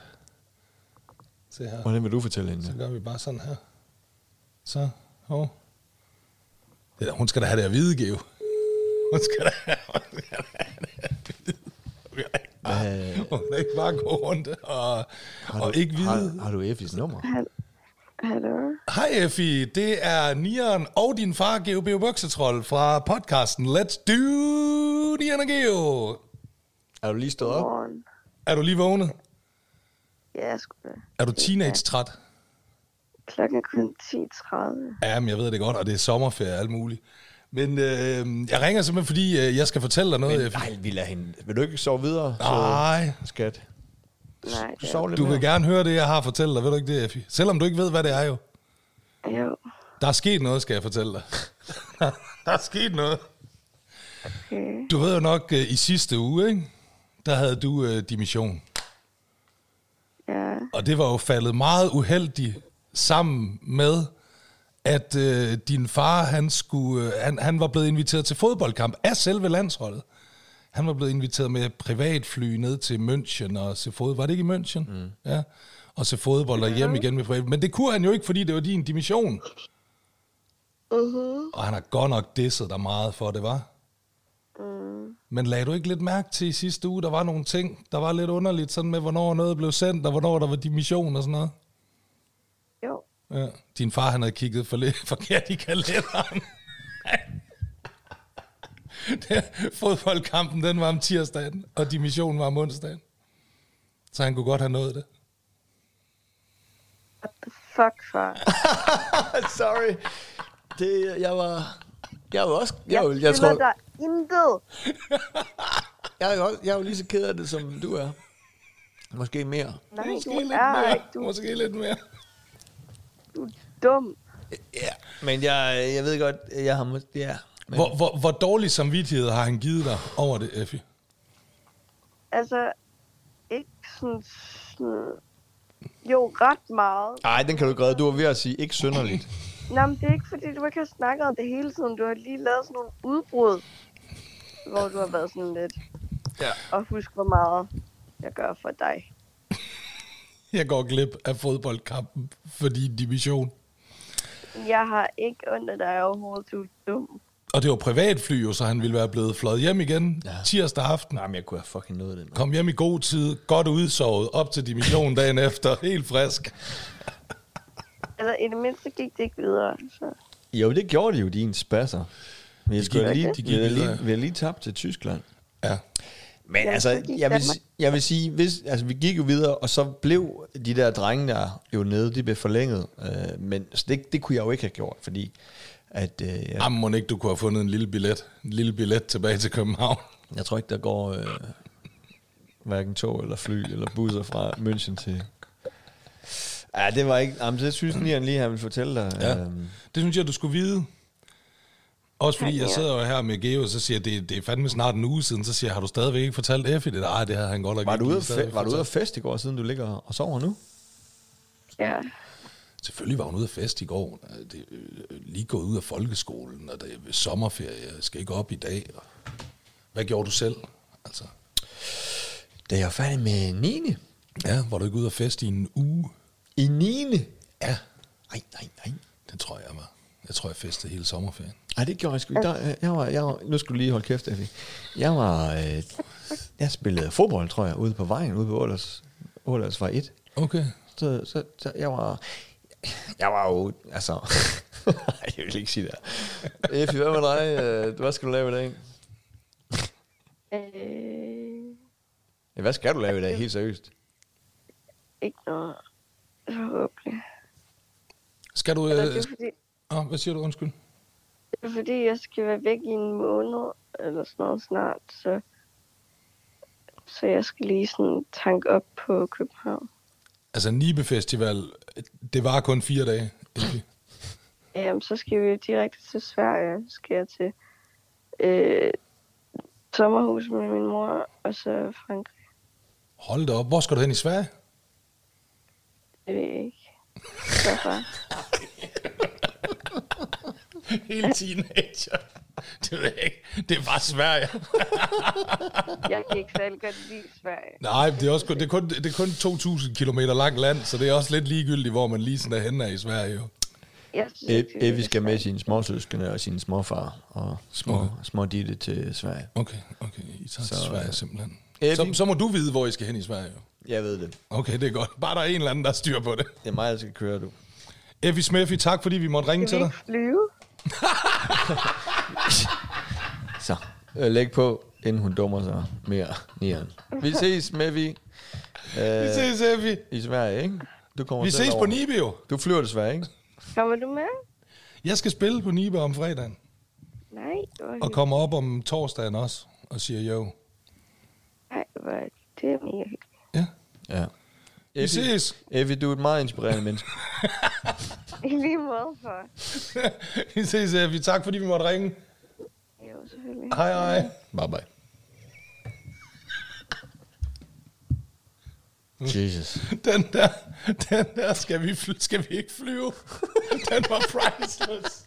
Se her. Hvordan vil du fortælle hende Så det? gør vi bare sådan her. Så, hov. Det der, hun skal da have det at vide, Geo. Hun skal da have, hun skal da have det at vide. Hun kan da ikke bare, hun kan da ikke bare gå rundt og, og ikke vide. Har, har du Effies nummer? Hallo? Hej Effie, det er Nieren og din far, Geo Beo Buksetrold fra podcasten Let's Do Nieren og Geo. Er du lige stået op? Morgen. Er du lige vågnet? Ja, jeg skulle da. Er du teenage-træt? Klokken er kun ti tredive. Ja, men jeg ved det godt, og det er sommerferie og alt muligt. Men øh, jeg ringer simpelthen, fordi øh, jeg skal fortælle dig noget, Men, Effie. nej, vi lader hende. Vil du ikke sove videre? Så, Nej, skat. Nej, Du sover lidt du mere. vil gerne høre det, jeg har at fortælle dig, ved du ikke det, Effie? Selvom du ikke ved, hvad det er jo. jo. Der er sket noget, skal jeg fortælle dig. Der er sket noget. Okay. Du ved jo nok, øh, i sidste uge, ikke? Der havde du øh, dimission. Ja. Og det var jo faldet meget uheldigt sammen med, at øh, din far, han, skulle, øh, han, han var blevet inviteret til fodboldkamp af selve landsholdet. Han var blevet inviteret med privatfly ned til München og se fodbold. Var det ikke i München? Mm. Ja. Og se fodbold og hjem igen med privat. Men det kunne han jo ikke, fordi det var din dimission. Uh-huh. Og han har godt nok disset dig meget for det, var. Mm. Men lagde du ikke lidt mærke til i sidste uge, der var nogle ting, der var lidt underligt, sådan med, hvornår noget blev sendt, og hvornår der var dimission og sådan noget? Jo. Ja. Din far, han havde kigget for lidt forkert i kalenderen. Det, fodboldkampen, den var om tirsdagen, og dimissionen var om onsdagen. Så han kunne godt have nået det. What the fuck, far? Sorry. Det, jeg var... Jeg var også... Jeg, Jeg, jeg, jeg jeg tror... dig intet. Jeg er, jo også, jeg er jo lige så ked af det, som du er. Måske mere. Nej, Måske du lidt er mere. ikke. Du, Måske lidt mere. du er dum. Ja, men jeg, jeg ved godt, jeg har... mås- Ja, men, Hvor, hvor, hvor dårlig samvittighed har han givet dig over det, Effie? Altså, ikke sådan... sådan jo, ret meget. ej, den kan du ikke redde. Du var ved at sige ikke synderligt. Nå, men det er ikke, fordi du ikke har snakket om det hele tiden. Du har lige lavet sådan nogle udbrud, hvor du har været sådan lidt... Ja. Og husk, hvor meget jeg gør for dig. Jeg går glip af fodboldkampen for din division. Jeg har ikke ondt af dig overhovedet, du er dum. Og det var privatfly jo, så han ville være blevet fløjet hjem igen Ja. tirsdag aften. Nej, men jeg kunne have fucking nået det. Kom hjem i god tid, godt udsovet, op til divisionen dagen efter, helt frisk. Altså, i det mindste gik det ikke videre, så... Jo, det gjorde de jo, dine spasser. Men jeg skulle gik- lige, de gik vi havde videre. lige, vi havde lige tabt til Tyskland. Ja. Men Ja, altså, så gik jeg vil, Danmark. jeg vil sige, hvis, altså, vi gik jo videre, og så blev de der drenge der jo nede, de blev forlænget. Øh, men så det, det kunne jeg jo ikke have gjort, fordi at, øh, jeg, Jamen, må ikke du kunne have fundet en lille billet, en lille billet tilbage til København. jeg tror ikke, der går øh, hverken tog eller fly eller busser fra München til... Ja, det var ikke... Jamen, det synes Nian lige, han ville fortælle dig. Ja. Øhm, Det synes jeg, du skulle vide. Også fordi Ja, jeg ja. sidder jo her med Geo, og så siger jeg, det, det er fandme snart en uge siden, så siger jeg, har du stadigvæk ikke fortalt Effie det? Nej, det havde han godt nok var, ikke du ude lige at stadigvæk fe- var du ude at fortalt. fest i går, siden du ligger og sover nu? Ja. Selvfølgelig var hun ude at fest i går. Det er øh, lige gået ud af folkeskolen, og det er sommerferie. Jeg skal ikke op i dag. Og hvad gjorde du selv? Altså, Da jeg var færdig med niende ja, var du ikke ude at fest i en uge? I niende Ja, Nej, nej, nej. det tror jeg var. Jeg tror, jeg festede hele sommerferien. Nej, det gjorde jeg sgu ikke. Der, jeg var, jeg var, nu skulle du lige holde kæft, Effie. Jeg var... Øh, jeg spillede fodbold, tror jeg, ude på vejen, ude på Ålers, Ålers var et. Okay. Så, så, så jeg var... Jeg var jo... Altså... Nej, jeg vil ikke sige det her. Effie, hvad med dig? Øh, Hvad skal du lave i dag? Øh, Ja, hvad skal du lave i dag, helt seriøst? ikke noget. Forhåbentlig. Skal du... Eller Øh, det er fordi, åh, hvad siger du? Undskyld. det er fordi, jeg skal være væk i en måned, eller sådan noget snart, så... Så jeg skal lige sådan tanke op på København. Altså, Nibe Festival, det var kun fire dage. Effie. Jamen, så skal vi direkte til Sverige. Så skal jeg til øh, sommerhus med min mor, og så Frankrig. Hold da op. Hvor skal du hen i Sverige? Det ved jeg ikke. Hvorfor? Hele teenager. Det ved jeg ikke. Det er bare Sverige. Jeg kan ikke særlig godt lide Sverige. Nej, det er, også kun, det, er kun, det er kun to tusind kilometer langt land, så det er også lidt ligegyldigt, hvor man lige sådan er henne af i Sverige. Jo. Jeg synes ikke, det er Effie skal med Sverige. sine småsøskende og sin småfar og små, Okay. små ditte til Sverige. Okay, okay. I tager så, til Så, Sverige øh, simpelthen. Effie? Så, så må du vide, hvor I skal hen i Sverige. Jo. Jeg ved det. Okay, det er godt. Bare der er en eller anden, der styr på det. Det er mig, der skal køre, du. Effie Smeffy, tak fordi vi måtte ringe Skal til vi dig. ikke flyve? Så, øh, læg på, inden hun dummer sig mere. Nieren. Vi ses, Smeffy. Øh, Vi ses, Effie. I Sverige, ikke? Du kommer Vi selv ses over. på Nibe, jo. Du flyver desværre, ikke? Kommer du med? Jeg skal spille på Nibe om fredagen, Nej, det var og hyggeligt. kommer op om torsdagen også, og siger jo. Nej, det var det er mega hyggeligt. Ja, Ja. vi ses. Effie, du er et meget inspirerende menneske. I lige måde for. Vi ses, Effie. Tak fordi vi måtte ringe. Jo, selvfølgelig. Hej, hej. Bye bye. Jesus. Den der, den der skal vi, fly, skal vi ikke flyve. Den var priceless.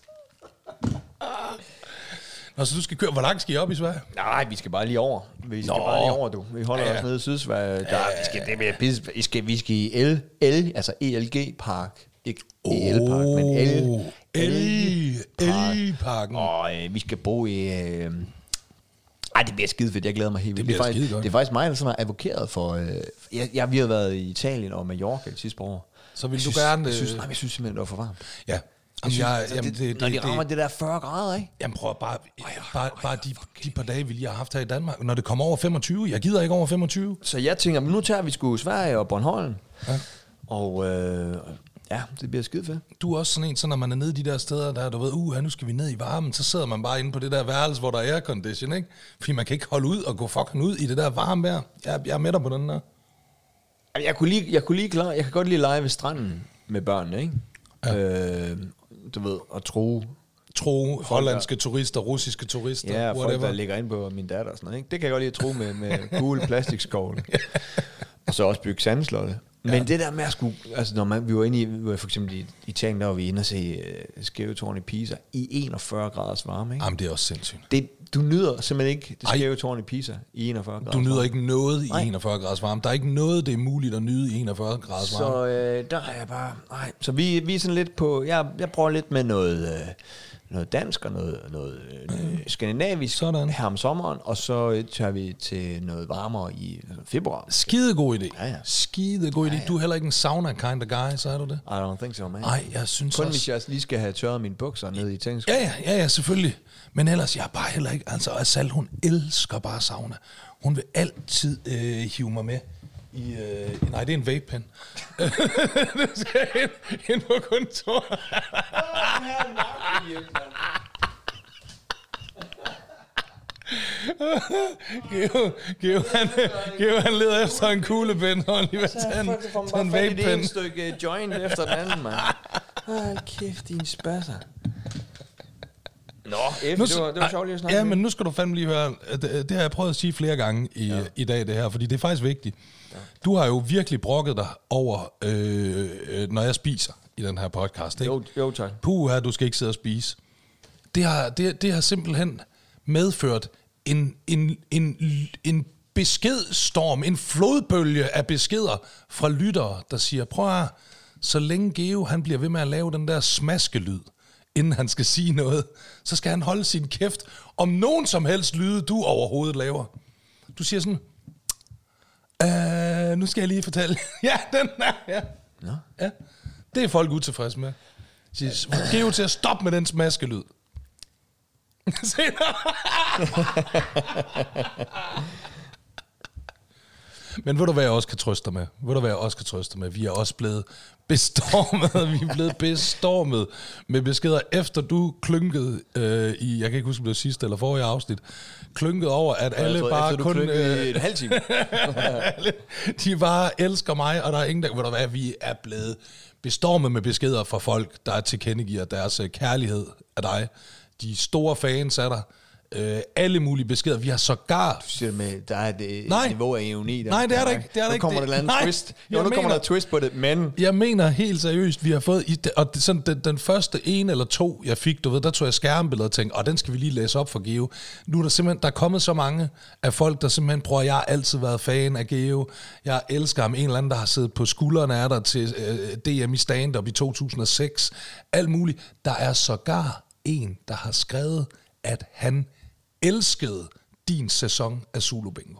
Nå, så du skal køre. Hvor langt skal I op i Sverige? Nej, vi skal bare lige over. Vi skal Nå. bare lige over, du. Vi holder Ja, ja. ja. os nede i Sydsverige. Der, vi skal, det bliver pisse. Vi skal, vi skal i L, L, altså E L G Park. Ikke E L Park, men L. El, Park. El-parken. Og øh, vi skal bo i... Øh, ej, det bliver skide fedt. Jeg glæder mig helt vildt. bliver Det, er faktisk, skide godt. det er faktisk mig, der sådan har advokeret for... Øh, jeg, jeg, vi har været i Italien og Mallorca de sidste par år. Så vil Jeg du synes, gerne... Jeg synes, øh, nej, jeg synes simpelthen, det var for varmt. Ja. Jeg Jamen, synes, jeg, altså, jamen, det, det, når de det, rammer det, det der fyrre grader, ikke? jamen prøv at bare, bare, bare de, de par dage, vi lige har haft her i Danmark. Når det kommer over femogtyve, jeg gider ikke over femogtyve. Så jeg tænker, men nu tager vi sgu Sverige og Bornholm. Ja. Og, øh, Ja, det bliver skide fedt. Du er også sådan en, så når man er nede i de der steder, der du ved, uh, nu skal vi ned i varmen, så sidder man bare inde på det der værelse, hvor der er aircondition, ikke? Fordi man kan ikke holde ud og gå fucking ud i det der varme vejr. Jeg, jeg er med dig på den der. Jeg kunne lige, jeg kunne lige klar, jeg kan godt lide lege ved stranden med børnene, ikke? Ja. Øh, du ved, at tro... Tro hollandske der, turister, russiske turister, ja, whatever. folk, der ligger inde på min datter og sådan noget, ikke? Det kan jeg godt lide at tro med, med gule plastikskovle. Og så også bygge sandslotte. Men ja. det der med at skulle... Altså, når man, vi var inde i... Vi var for eksempel i Italien, der var vi inde og se uh, skævetårn i Pisa i enogfyrre graders varme, ikke? Jamen, det er også sindssygt. Det, du nyder simpelthen ikke det skævetårn i Pisa i enogfyrre grader. Du nyder ikke noget i nej. enogfyrre graders varme. Der er ikke noget, det er muligt at nyde i enogfyrre graders varme. Så øh, der er jeg bare... Nej. Så vi, vi er sådan lidt på... Jeg, jeg prøver lidt med noget... Øh, noget dansk og noget, noget øh, skandinavisk sådan. Her om sommeren, og så tager vi til noget varmere i februar. Skide god idé. Ja, ja. Skide god idé. Ja, ja. Du er heller ikke en sauna kind of guy, så er du det? I don't think so, man. Nej, jeg synes kun også... hvis jeg lige skal have tørret mine bukser ned i tænkskab. Ja, ja, ja, ja, selvfølgelig. Men ellers, jeg er bare heller ikke... Altså, Asal, hun elsker bare sauna. Hun vil altid øh, hive mig med i... Øh, nej, det er en vape-pen. Det skal ind, ind på kontoret. Geo, Geo, han, Geo, han leder efter en kuglepen, og han lige vil tage en, tage en vape-pen. Det er et stykke joint efter den anden, mand. Hold kæft, din spasser. Nå, F, det var, det var sjovt lige at snakke. Ja, men nu skal du fandme lige høre, det, det har jeg prøvet at sige flere gange i, ja. i dag, det her, fordi det er faktisk vigtigt. Ja. Du har jo virkelig brokket dig over, øh, øh, når jeg spiser i den her podcast, ikke? Jo, jo tak. Puh, her, du skal ikke sidde og spise. Det har, det, det har simpelthen medført en, en, en, en beskedstorm, en flodbølge af beskeder fra lyttere, der siger, prøv at så længe Geo, han bliver ved med at lave den der smaskelyd, inden han skal sige noget, så skal han holde sin kæft om nogen som helst lyde, du overhovedet laver. Du siger sådan, øh, nu skal jeg lige fortælle. Ja, den der, ja. Nå. Ja. Det er folk utilfredse med. Siger, Geo til at stoppe med den smaskelyd. Se Men ved du, hvad jeg også kan trøste dig med? Ved du, hvad jeg også kan trøste dig med? Vi er også blevet bestormet. Vi er blevet bestormet med beskeder, efter du klynkede øh, i, jeg kan ikke huske, om det var sidste eller forrige afsnit, klynkede over, at ja, alle tror, bare efter, kun... Øh, en halv time. alle, de bare elsker mig, og der er ingen, der... Ved du hvad, vi er blevet bestormet med beskeder fra folk, der tilkendegiver deres kærlighed af dig. De store fans af dig. Øh, alle mulige beskeder. Vi har sågar... Du siger med, der er et nej. niveau af ironi. Der. Nej, det er der ikke. Det er der nu kommer der et eller andet twist. Jo, nu mener, kommer der et twist på det, men... Jeg mener helt seriøst, vi har fået... Og det, sådan, den, den første en eller to, jeg fik, du ved, der tog jeg skærmbilleder og tænkte, og den skal vi lige læse op for Geo. Nu er der simpelthen... Der er kommet så mange af folk, der simpelthen prøver, jeg har altid været fan af Geo. Jeg elsker ham. En eller anden, der har siddet på skuldrene af der til øh, D M i stand-up i to tusind og seks. Alt muligt. Der er sågar en, der har skrevet, at han elskede din sæson af Zulu Bingo.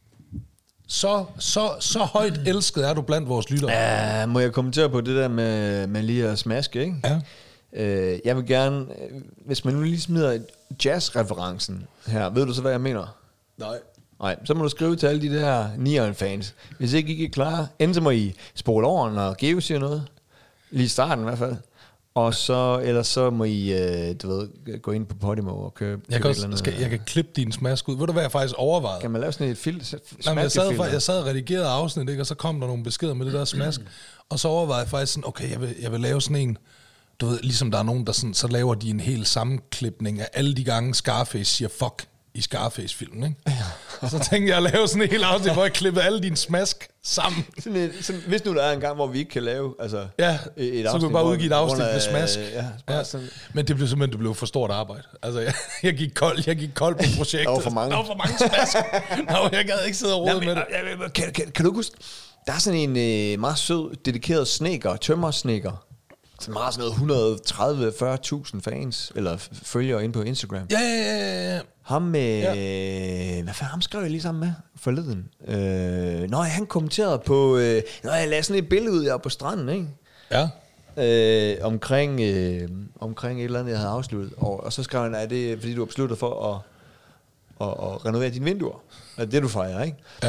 Så, så, så højt elsket er du blandt vores lyttere. Ja, må jeg kommentere på det der med, med lige at smaske, ikke? Ja. Øh, jeg vil gerne, hvis man nu lige smider jazz-referencen her, ved du så, hvad jeg mener? Nej. Nej, så må du skrive til alle de der Neon-fans. Hvis ikke I er klar, enten så må I spole over, når Geo siger noget. Lige i starten i hvert fald. Og så, eller så må I, øh, du ved, gå ind på Podimo og købe... Jeg kan, også, skal, jeg kan klippe din smask ud. Ved du, hvad jeg faktisk overvejede? Kan man lave sådan et fil, Jamen, jeg, sad, jeg sad og redigerede afsnit, ikke? Og så kom der nogle beskeder med det der smask. Og så overvejede jeg faktisk sådan, okay, jeg vil, jeg vil lave sådan en... Du ved, ligesom der er nogen, der sådan, så laver de en hel sammenklipning af alle de gange Scarface siger fuck i Scarface-filmen, ikke? Ja. Så tænkte jeg at lave sådan en hel afsnit, hvor jeg klippede alle dine smask sammen. Sådan et, sådan, hvis nu der er en gang, hvor vi ikke kan lave altså, ja, et så kunne vi bare udgive et afsnit med smask. Ja, ja. Men det blev simpelthen det blev for stort arbejde. Altså, jeg, jeg, gik, kold, jeg gik kold på projektet. Der var for mange. Der var for mange smask. Nå, jeg gad ikke sidde og rode med det. Kan, kan, kan du huske, der er sådan en øh, meget sød, dedikeret snedker, tømmersnedker, som har sådan noget et hundrede og tredive til fyrre tusind fans, eller følgere inde på Instagram. Ja, ja, ja, ja. Ham med... Ja. Hvad fanden, ham skrev jeg lige sammen med forleden? Øh, nå, han kommenterede på... Øh, nå, jeg lagde sådan et billede ud, jeg var på stranden, ikke? Ja. Øh, omkring, øh, omkring et eller andet, jeg havde afsluttet. Og, og så skrev han, at det er fordi, du har besluttet for at, at, at renovere dine vinduer. Og det du fejrer, ikke? Ja.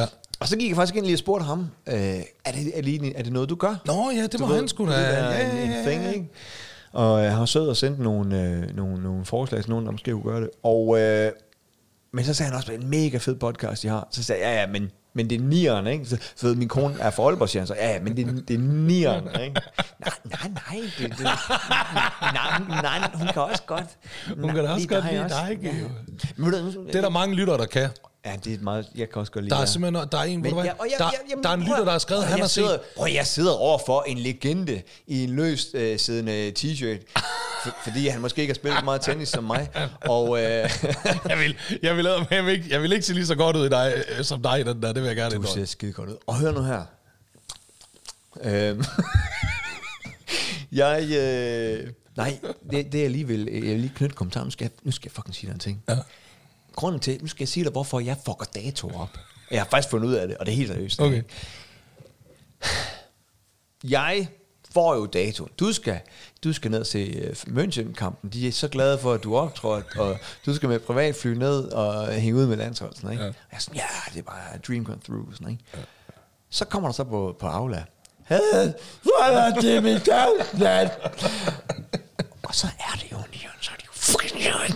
Og så gik jeg faktisk ind lige og spurgte ham, øh, er, det, er, det, er det noget, du gør? Nå ja, det du må ved, han sgu da. Det Ja, er en, ja, en ja, thing, ja. ikke? Og jeg har sød og sendt nogle, øh, nogle, nogle forslag til nogen, der måske kunne gøre det. Og, øh, men så sagde han også, at det er en mega fed podcast, de har. Så sagde jeg, ja, ja, men, men det er nieren, ikke? Så, så ved min kone er for Aalborg, siger han så, ja, ja, men det, det er nieren, ikke? Nej, nej, nej, det, det, nej, nej, hun kan også godt. Hun kan da også godt lide dig, ja. Det er der mange lyttere, der kan. Ja, det er et meget, jeg kan også godt lide. Der er simpelthen, der er en, men, du ja, og jeg, der, jeg, jamen, der er en lytter, der har skrevet, han har sidder, set. Prøv, jeg sidder overfor en legende i en løst øh, siddende t-shirt, for, fordi han måske ikke har spillet meget tennis som mig. Og øh, jeg vil, jeg vil, jeg vil ikke, jeg vil ikke se lige så godt ud i dig, øh, som dig, den der. Det vil jeg gerne. Du ser skide godt ud. Og hør nu her. Øhm, jeg, øh, nej, det, det er alligevel, jeg vil lige knytte kommentar. Nu skal jeg, nu skal jeg fucking sige dig en ting. Ja. Grunden til, nu skal jeg sige dig, hvorfor jeg fucker datoer op. Jeg har faktisk fundet ud af det, og det er helt seriøst. Okay. Jeg får jo dato. Du skal, du skal ned og se uh, München-kampen. De er så glade for, at du er optrådt, og du skal med privatfly ned og hænge ud med landshold. Sådan, ikke? Ja. Og jeg er sådan, ja, det er bare dream come through. Sådan, ikke? Ja. Så kommer der så på, på Aula. Hvor er det mit land? Og så er det jo nieren, så er det jo fucking nieren.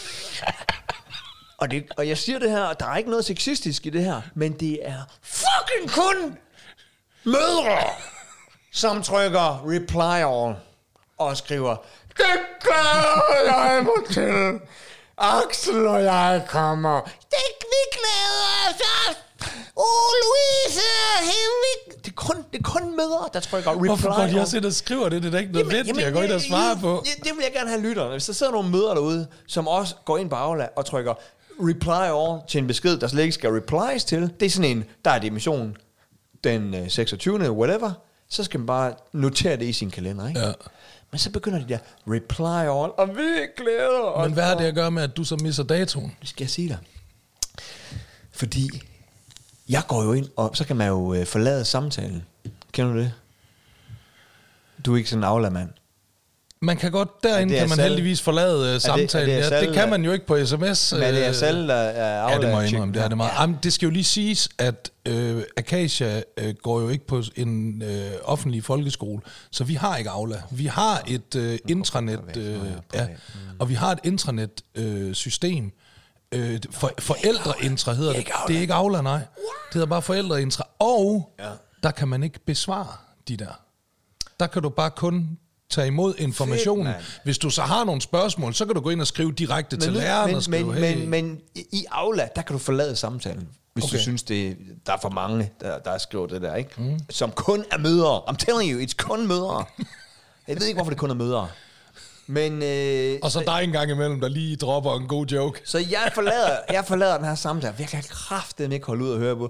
Og, det, og jeg siger det her, og der er ikke noget sexistisk i det her, men det er fucking kun mødre, som trykker reply all og skriver, det glæder jeg mig til. Axel og jeg kommer. Det vi glæder os. Åh, oh, Louise, Henrik. Det er kun, det er kun mødre, der trykker reply all. Hvorfor går de også ind og skriver det? Det er da ikke nødvendigt, jeg går ind og svarer på. Det, det vil jeg gerne have lytterne. Hvis der sidder nogle mødre derude, som også går ind på Aula og trykker reply all til en besked, der slet ikke skal replies til. Det er sådan en, der er dimension den seksogtyvende whatever. Så skal man bare notere det i sin kalender, ikke? Ja. Men så begynder de der reply all, og vi glæder. Men hvad har det at gøre med, at du så misser datoen? Det skal jeg sige dig. Fordi jeg går jo ind, og så kan man jo forlade samtalen. Kender du det? Du er ikke sådan en Aula-mand. Man kan godt, derinde kan man salg, heldigvis forlade uh, samtalen. Det, det, salg, ja, det kan man jo ikke på sms. Men det er selv, der er Aula. Ja, det må jeg indrømme, det er det meget. Ja. Jamen, det skal jo lige siges, at øh, Acacia øh, går jo ikke på en øh, offentlig folkeskole, så vi har ikke Aula. Vi har et øh, intranet, øh, ja, og vi har et intranet øh, system. Øh, for, forældreintra hedder det. Det er ikke Aula, nej. Det hedder bare forældreintra. Og ja. Der kan man ikke besvare de der. Der kan du bare kun tage imod informationen. Fedt, hvis du så har nogle spørgsmål, så kan du gå ind og skrive direkte men, til læreren men, og skrive, men, hey. men, men i Aula, der kan du forlade samtalen, hvis okay. du synes, det, der er for mange, der, der skriver det der, ikke? Mm. Som kun er mødre. I'm telling you, it's kun mødre. Jeg ved ikke, hvorfor det kun er mødre. Men, øh, og så der en gang imellem, der lige dropper en god joke. Så jeg forlader, jeg forlader den her samtale. Jeg kan kraftedeme ikke holde ud og høre på.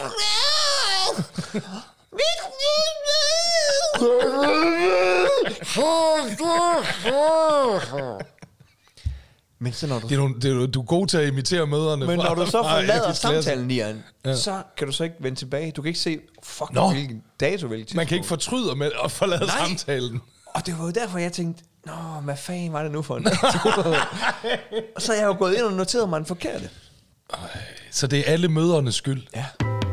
Men så når du, det er du, det er, du er god til at imitere møderne. Men når du så forlader samtalen, Nian, ja. Så kan du så ikke vende tilbage. Du kan ikke se, fuck, no. hvilken dato, hvilken tidspunkt. Man kan ikke fortryde med at forlade Nej. samtalen. Og det var jo derfor, jeg tænkte, nå, hvad fanden var det nu for en dato? Og så er jeg jo gået ind og noteret mig en forkerte. Så det er alle mødernes skyld. Ja.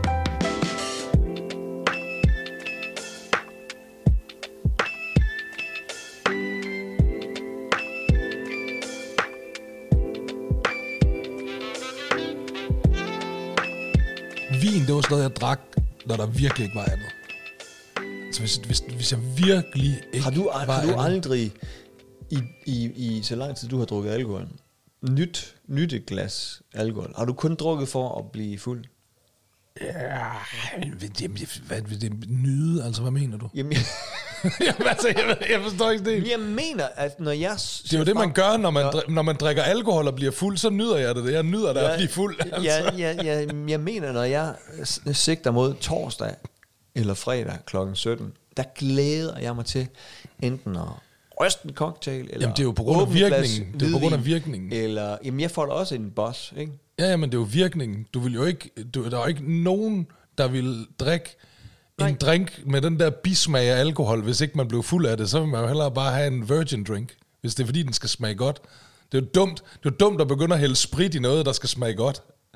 Vin, det var sådan noget, jeg drak, når der virkelig ikke var andet. Så hvis, hvis, hvis jeg virkelig ikke har du, var har du aldrig, i, i, i så lang tid du har drukket alkohol, nyt, nyt et glas alkohol, har du kun drukket for at blive fuld? Ja, hvad vil det nyde? Altså, hvad mener du? Jamen, jeg, Jamen, altså, jeg, jeg forstår ikke det. Jeg mener, at når jeg... Det er jo det, man gør, når man, ja. når man drikker alkohol og bliver fuld, så nyder jeg det. Jeg nyder det ja, at blive fuld. Altså. Ja, ja, ja, jeg mener, når jeg sigter mod torsdag eller fredag klokken sytten, der glæder jeg mig til enten at ryste en cocktail, eller jamen, det er jo på grund af virkningen. Det er på grund af virkningen. Eller, jamen, jeg får da også en boss, ikke? Ja, ja, men det er jo virkningen. Du vil jo ikke... Du, der er jo ikke nogen, der vil drikke Nej. en drink med den der bismag af alkohol, hvis ikke man blev fuld af det, så vil man jo hellere bare have en virgin drink, hvis det er fordi, den skal smage godt. Det er jo dumt, det er jo dumt at begynde at hælde sprit i noget, der skal smage godt.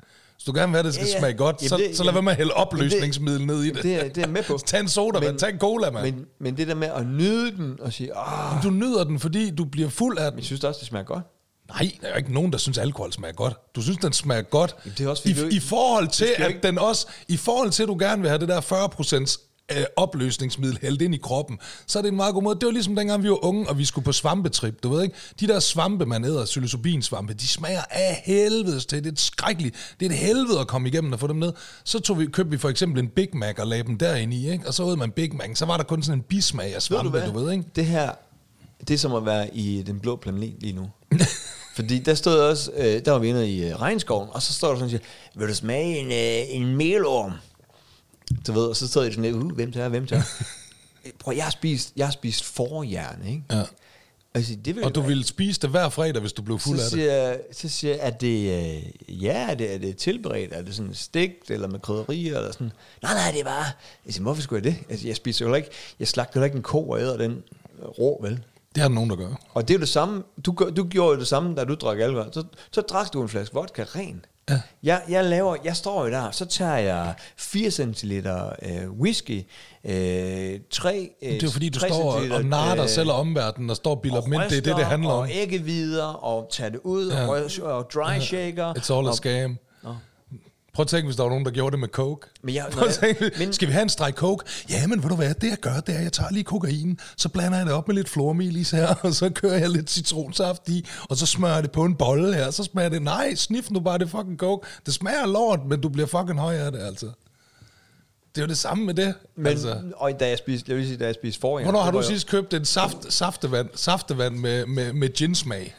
Hvis du gerne vil have, det skal ja, ja. smage godt, jamen, så, det, så lad være med at hælde opløsningsmiddel ned i det. Det er, det er med på. Tag en sodavand, tag en cola, mand. Men, men det der med at nyde den og sige, åh. Du nyder den, fordi du bliver fuld af den. Jeg synes også, det smager godt. Nej, der er jo ikke nogen, der synes, at alkohol smager godt. Du synes, den smager godt. Jamen, det er også, I, du, I forhold til, at ikke... den også, i forhold til, at du gerne vil have det der fyrre procent øh, opløsningsmiddel hældt ind i kroppen, så er det en meget god måde. Det var ligesom dengang, vi var unge, og vi skulle på svampetrip, du ved ikke? De der svampe, man æder, psilocybinsvampe, de smager af helvedes til. Det er skrækkeligt. Det er et helvede at komme igennem og få dem ned. Så tog vi, købte vi for eksempel en Big Mac og lagde dem derinde i, ikke? Og så åd man Big Mac, så var der kun sådan en bismag af svampe, ved du, du ved, ikke? Det her, det er som at være i den blå planet lige nu. Fordi der stod også, øh, der var vi inde i øh, regnskoven, og så står der sådan og siger, vil du smage en, øh, en melorm? Du ved, og så stod jeg sådan, uh, hvem tager, hvem tager? Prøv, jeg har spist, jeg har spist forhjerne, ikke? Ja. Og, siger, det vil og du være. ville spise det hver fredag, hvis du blev fuld så af siger, det? Så siger jeg, er det, øh, ja, er det, er det tilberedt? Er det sådan stegt, eller med krydderier, eller sådan? Nej, nej, det er bare, jeg siger, hvorfor skulle jeg det? Altså, jeg spiser jo ikke, jeg slagter jo ikke en ko og æder den rå, vel? Det har der nogen, der gør. Og det er jo det samme, du, du gjorde jo det samme, da du drak alkohol. Så, så drak du en flaske vodka ren. Ja. Jeg, jeg laver, jeg står jo der, så tager jeg fire centiliter øh, whisky, øh, tre øh, det er fordi, du står og, og narer dig selv og omverdenen, og står og bilder dem ind. Det er det, det handler om. Og æggevidder, og tager det ud, ja. og, og dry shaker. It's all a og, scam. Nå. Prøv at tænke, hvis der var nogen, der gjorde det med coke. Men jeg, Prøv at tænke, men, skal vi have en streg coke? Ja, men ved du hvad, det jeg gør, det er, jeg tager lige kokain, så blander jeg det op med lidt flormelis her, og så kører jeg lidt citronsaft i, og så smører jeg det på en bolle her, så smager det, nej, snif nu bare det fucking coke. Det smager lort, men du bliver fucking høj af det, altså. Det er jo det samme med det. Men, altså. Og da jeg spiste, jeg vil sige, da jeg spiste forrige. Hvornår har du sidst købt en saft, saftevand, saftevand med, med, med ginsmag?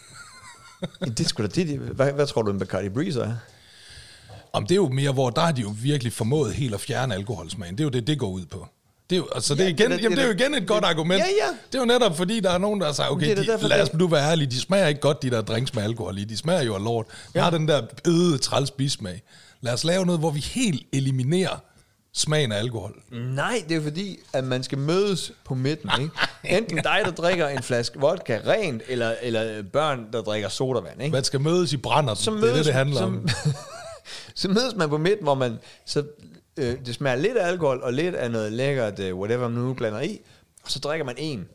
Det skulle da det. Hvad, hvad tror du, en Bacardi Breezer er? Om det er jo mere, hvor der har de jo virkelig formået helt at fjerne alkoholsmagen. Det er jo det, det går ud på. Det er jo, altså, det er, ja, igen, det, jamen, det er jo igen et godt argument. Ja, ja. Det er jo netop fordi, der er nogen, der siger, okay, de, lad os nu være ærlige, de smager ikke godt, de der drinks med alkohol i. De smager jo af lort. De ja. har den der øde træls bismag. Lad os lave noget, hvor vi helt eliminerer smagen af alkohol. Nej, det er fordi, at man skal mødes på midten, ikke? Enten dig, der drikker en flaske vodka rent, eller, eller børn, der drikker sodavand, ikke? Man skal mødes i brænder, det er det, det handler som, om. Så mødes man på midten, hvor man så øh, det smager lidt af alkohol og lidt af noget lækkert, øh, whatever man nu blander i, og så drikker man en.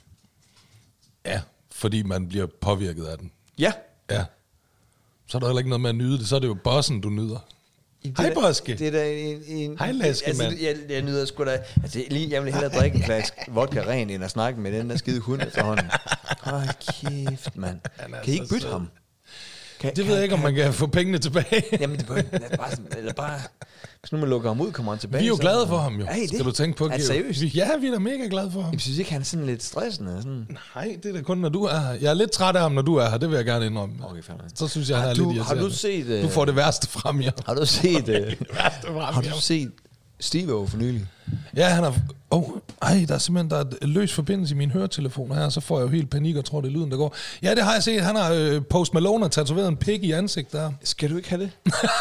Ja, fordi man bliver påvirket af den. Ja. Ja. Så er der heller ikke noget med at nyde det, så er det jo bossen, du nyder. Hej, Boske. Det er da en... en Hej, Laske, altså, mand. Jeg, jeg nyder sgu da... Altså, lige, jeg vil hellere drikke en flaske vodka ren, end at snakke med den der skide hund efterhånden. Hold kæft, mand. Kan I ikke bytte ham? Kan, det kan, ved jeg ikke, om kan, man kan få pengene tilbage. Jamen, det er bare, eller bare... Hvis nu man lukker ham ud, kommer han tilbage. Vi er jo så, glade for ham, jo. Hey, skal du tænke på. Er det seriøst? Ja, vi er da mega glade for ham. Jeg synes ikke, han er sådan lidt stressende. Sådan. Nej, det er da kun, når du er her. Jeg er lidt træt af ham, når du er her. Det vil jeg gerne indrømme. Okay, fandme. Så synes jeg, han har er du, lidt irriterende. Har du set... Uh, du får det værste frem, ja. Har du set... Uh, det værste frem, har du set Steve-O for nylig? Ja, han har... Åh, oh, ej, der er simpelthen der er et løs forbindelse i min høretelefoner her, så får jeg jo helt panik og tror, det er lyden, der går. Ja, det har jeg set. Han har øh, Post Malone har tatoveret en pik i ansigtet der. Skal du ikke have det?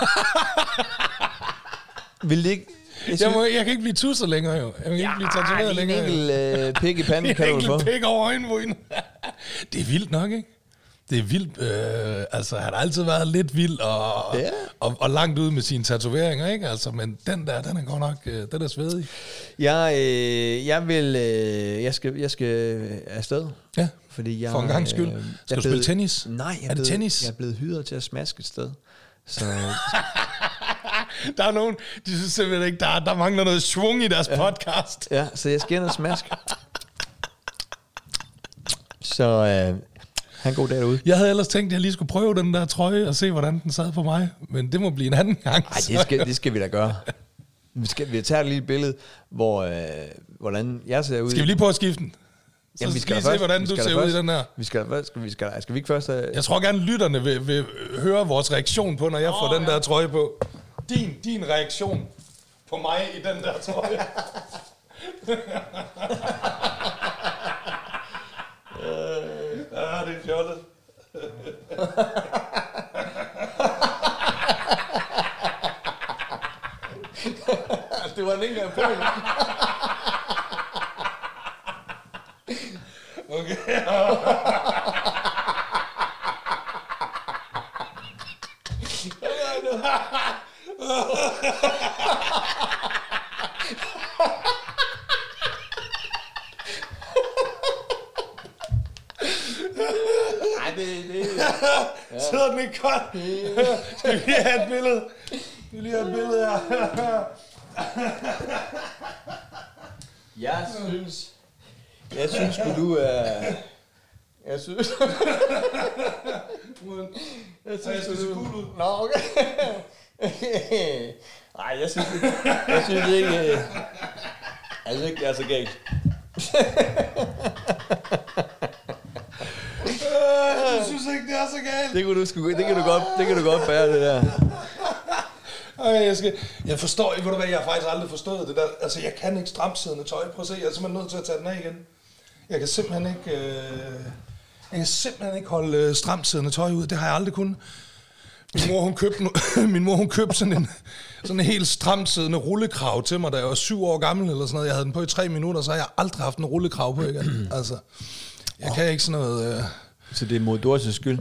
Vil det ikke... Jeg, jeg, må, jeg kan ikke blive tusser længere, jo. Jeg kan ikke ja, blive tatoveret længere. En enkelt øh, pik i panden, kan du få. En pik over øjenbryn. Det er vildt nok, ikke? Det er vildt. Øh, altså, han har altid været lidt vild og, ja. og, og langt ude med sine tatoveringer, ikke? Altså, men den der, den er godt nok, øh, den er svedig. Jeg, øh, jeg vil, øh, jeg skal, jeg skal afsted. Ja, fordi jeg, for en gang skyld. Øh, skal du spille tennis? Nej, jeg er, er det blevet, tennis? jeg er blevet hyret til at smaske et sted. Så... Der er nogen, de synes simpelthen ikke, der, der mangler noget svung i deres ja. podcast. Ja, så jeg skal ind og smaske. Så øh, han god dag derude. Jeg havde ellers tænkt, at jeg lige skulle prøve den der trøje og se, hvordan den sad på mig. Men det må blive en anden gang. Nej, det skal, det skal vi da gøre. Vi skal vi tager et lille billede, hvor øh, hvordan jeg ser ud. Skal vi lige på at skifte den? Så Jamen, vi skal lige først, se, hvordan du ser ud i den her. Vi skal, skal, vi skal, skal vi ikke først... Uh... Jeg tror gerne, lytterne vil, vil høre vores reaktion på, når jeg oh, får den ja. der trøje på. Din, din reaktion på mig i den der trøje. Ja, det er fjollet. Det var en enkelt på. Okay. Ej, det, det, ja. Sidder den ikke godt? Skal vi lige have et billede? Vi lige have et billede her. Jeg synes... Jeg synes sgu, du er... Jeg synes... jeg synes, du ser cool ud. Nå, okay. Ej, jeg synes ikke... Jeg synes ikke... Jeg synes ikke, det er så galt. Jeg synes ikke, det er så galt. Det kan du, sgu, det kan du godt, det kan du godt bære, det der. Ej, jeg, skal, jeg forstår ikke, ved du hvad, jeg har faktisk aldrig forstået det der. Altså, jeg kan ikke stramsiddende tøj. Prøv at se, jeg er simpelthen nødt til at tage den af igen. Jeg kan simpelthen ikke, øh, jeg kan simpelthen ikke holde øh, stramsiddende tøj ud. Det har jeg aldrig kunnet. Min mor, hun købte, min mor, hun købte sådan en, sådan en helt stramsiddende rullekrav til mig, da jeg var syv år gammel eller sådan noget. Jeg havde den på i tre minutter, så har jeg aldrig haft en rullekrav på igen. Altså, jeg kan ikke sådan noget... Øh, Så det er mod Dorses skyld?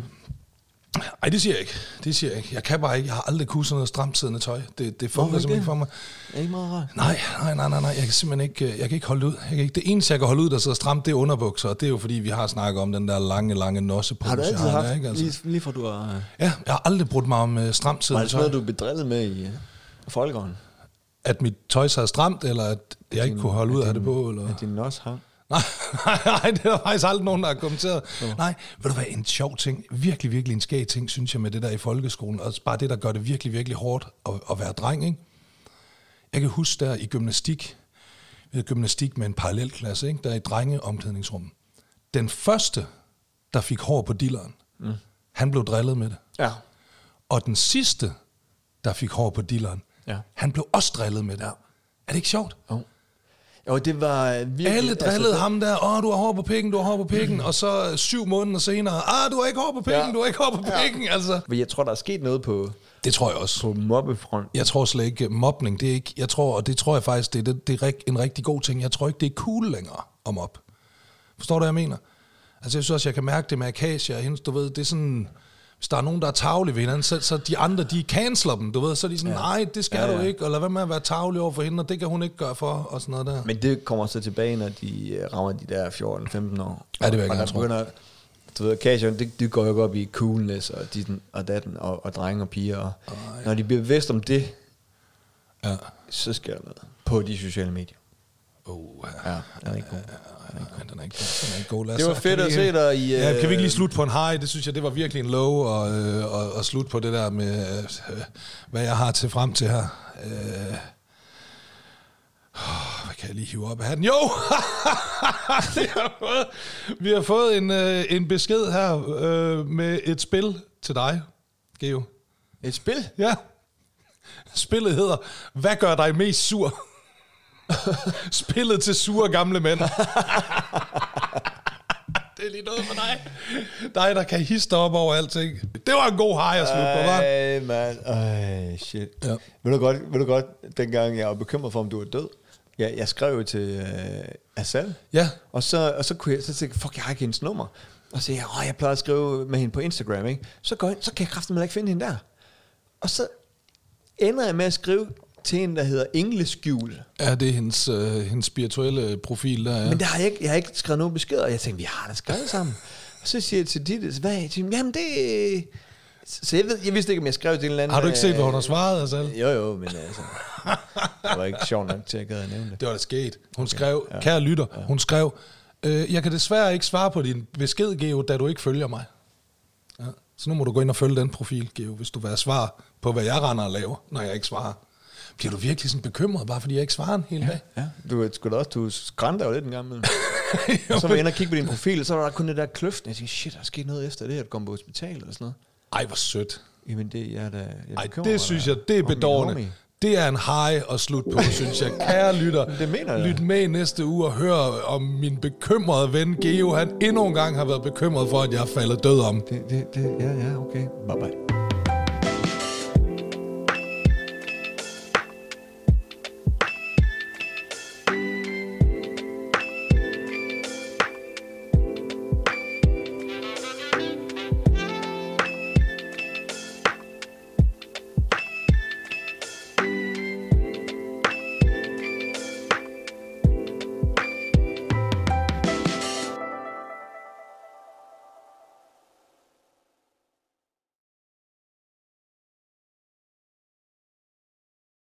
Nej, det siger jeg ikke. Det siger jeg ikke. Jeg kan bare ikke. Jeg har aldrig kunnet sådan noget stramt siddende tøj. Det, det fungerer simpelthen ikke for mig. Er ikke meget rart? Nej, nej, nej, nej, nej. Jeg kan simpelthen ikke, jeg kan ikke holde det ud. Jeg kan ikke, det eneste, jeg kan holde ud, der sidder stramt, det er underbukser. Og det er jo fordi, vi har snakket om den der lange, lange nossepose. Har du altid har, haft, der, ikke? Altså. lige, lige fra du har... Ja, jeg har aldrig brudt mig om uh, stramt siddende tøj. Var det sådan noget, du bedrillet med i uh, folkeånden? At mit tøj så er stramt, eller at jeg ikke kunne holde ud af det på? Eller? At din nos hang? Nej, nej, nej, det er der faktisk aldrig nogen, der har kommenteret. Oh. Nej, ved du hvad, en sjov ting, virkelig, virkelig en skæg ting, synes jeg, med det der i folkeskolen, og bare det, der gør det virkelig, virkelig hårdt at, at være dreng, ikke? Jeg kan huske der i gymnastik, vi havde gymnastik med en parallelklasse, ikke? Der i drengeomklædningsrummet. Den første, der fik hår på dilleren, mm. han blev drillet med det. Ja. Og den sidste, der fik hår på dilleren, ja. han blev også drillet med det. Ja. Er det ikke sjovt? Jo. Jo, det var virkelig... Alle drillede altså, ham der, åh, du har hår på pikken, du har hår på pikken, og så syv måneder senere, ah, du har ikke hår på pikken, ja. du har ikke hår på pikken, ja. altså. Men jeg tror, der er sket noget på... Det tror jeg også. På mobbefront. Jeg tror slet ikke, mobning, det er ikke, jeg tror, og det tror jeg faktisk, det er, det, det er en rigtig god ting, jeg tror ikke, det er cool længere at mobbe. Forstår du, hvad jeg mener? Altså, jeg synes også, jeg kan mærke det med Akasia og hendes, du ved, det er sådan... Hvis der er nogen, der er tavlige ved hinanden, så, så de andre, de canceler dem, du ved, så er de sådan, ja. nej, det skal ja, ja. du ikke, og lad være med at være tavlig over for hende, og det kan hun ikke gøre for, og sådan noget der. Men det kommer så tilbage, når de rammer de der fjorten femten år. Ja, det vil jeg gerne tro. Begynder, du ved, Kasia, det, det går jo op i coolness, og ditten og datten, og, og drenge og piger, og oh, ja. når de bliver bevidst om det, ja. så sker der noget på de sociale medier. Oh, ja, ja, den er ikke god. Ja, den er ikke, den er ikke god. Det var fedt at se dig i... Ja, kan vi ikke lige slutte på en high? Det synes jeg, det var virkelig en low, og, og, og slutte på det der med, øh, hvad jeg har til frem til her. Øh, hvad kan jeg lige hive op af hatten? Jo! Det har fået, vi har fået en, øh, en besked her øh, med et spil til dig, Geo. Et spil? Ja. Spillet hedder, hvad gør dig mest sur? Spillet til sure gamle mænd. Det er lige noget for dig. Dig, der kan hisse op over alting. Det var en god hej at slutte på, hva'? Ej, man. Ej, shit. Ja. Ved du godt, ved du godt, dengang jeg var bekymret for, om du var død, jeg, jeg skrev jo til uh, Asal. Ja. Og så, og så kunne jeg så tænke, fuck, jeg har ikke hendes nummer. Og så jeg, åh, jeg plejer at skrive med hende på Instagram, ikke? Så går jeg, så kan jeg kraften ikke finde hende der. Og så ender jeg med at skrive til en, der hedder Engleskjul. Ja, det er hendes, øh, hendes spirituelle profil der, ja. Men der har jeg, ikke, jeg har ikke skrevet nogen beskeder, og jeg tænkte, vi har da skrevet sammen. Og så siger jeg til Ditte, hvad er det? Jamen det... Så jeg, ved, jeg vidste ikke, om jeg skrev til en eller anden... Har du ikke set, hvad hun har svaret, altså? Jo, jo, men altså... Det var ikke sjovt nok til, at jeg gad at nævne det. Det var da sket. Hun okay. skrev, ja. kære lytter, ja. hun skrev, øh, jeg kan desværre ikke svare på din besked, Geo, da du ikke følger mig. Ja. Så nu må du gå ind og følge den profil, Geo, hvis du vil have svar på, hvad jeg render og laver, når jeg ikke svarer. Bliver du virkelig sådan bekymret, bare fordi jeg ikke svarer en hel dag? Ja, ja. Du skulle også, du skrændte jo lidt en gang med. Og så var jeg inde og kigge på din profil, og så var der kun det der kløft. Jeg tænkte, shit, der er sket noget efter det, at du kom på hospital eller sådan noget. Ej, hvor sødt. Jamen det, jeg er da... Jeg Ej, det synes jeg, det er bedårende. Det er en high at slutte på, synes jeg. Kære lytter, det mener jeg. Lyt med næste uge og hør om min bekymrede ven Geo. Han endnu en gang har været bekymret for, at jeg er faldet død om. Det, det, det, ja, ja, okay. Bye bye.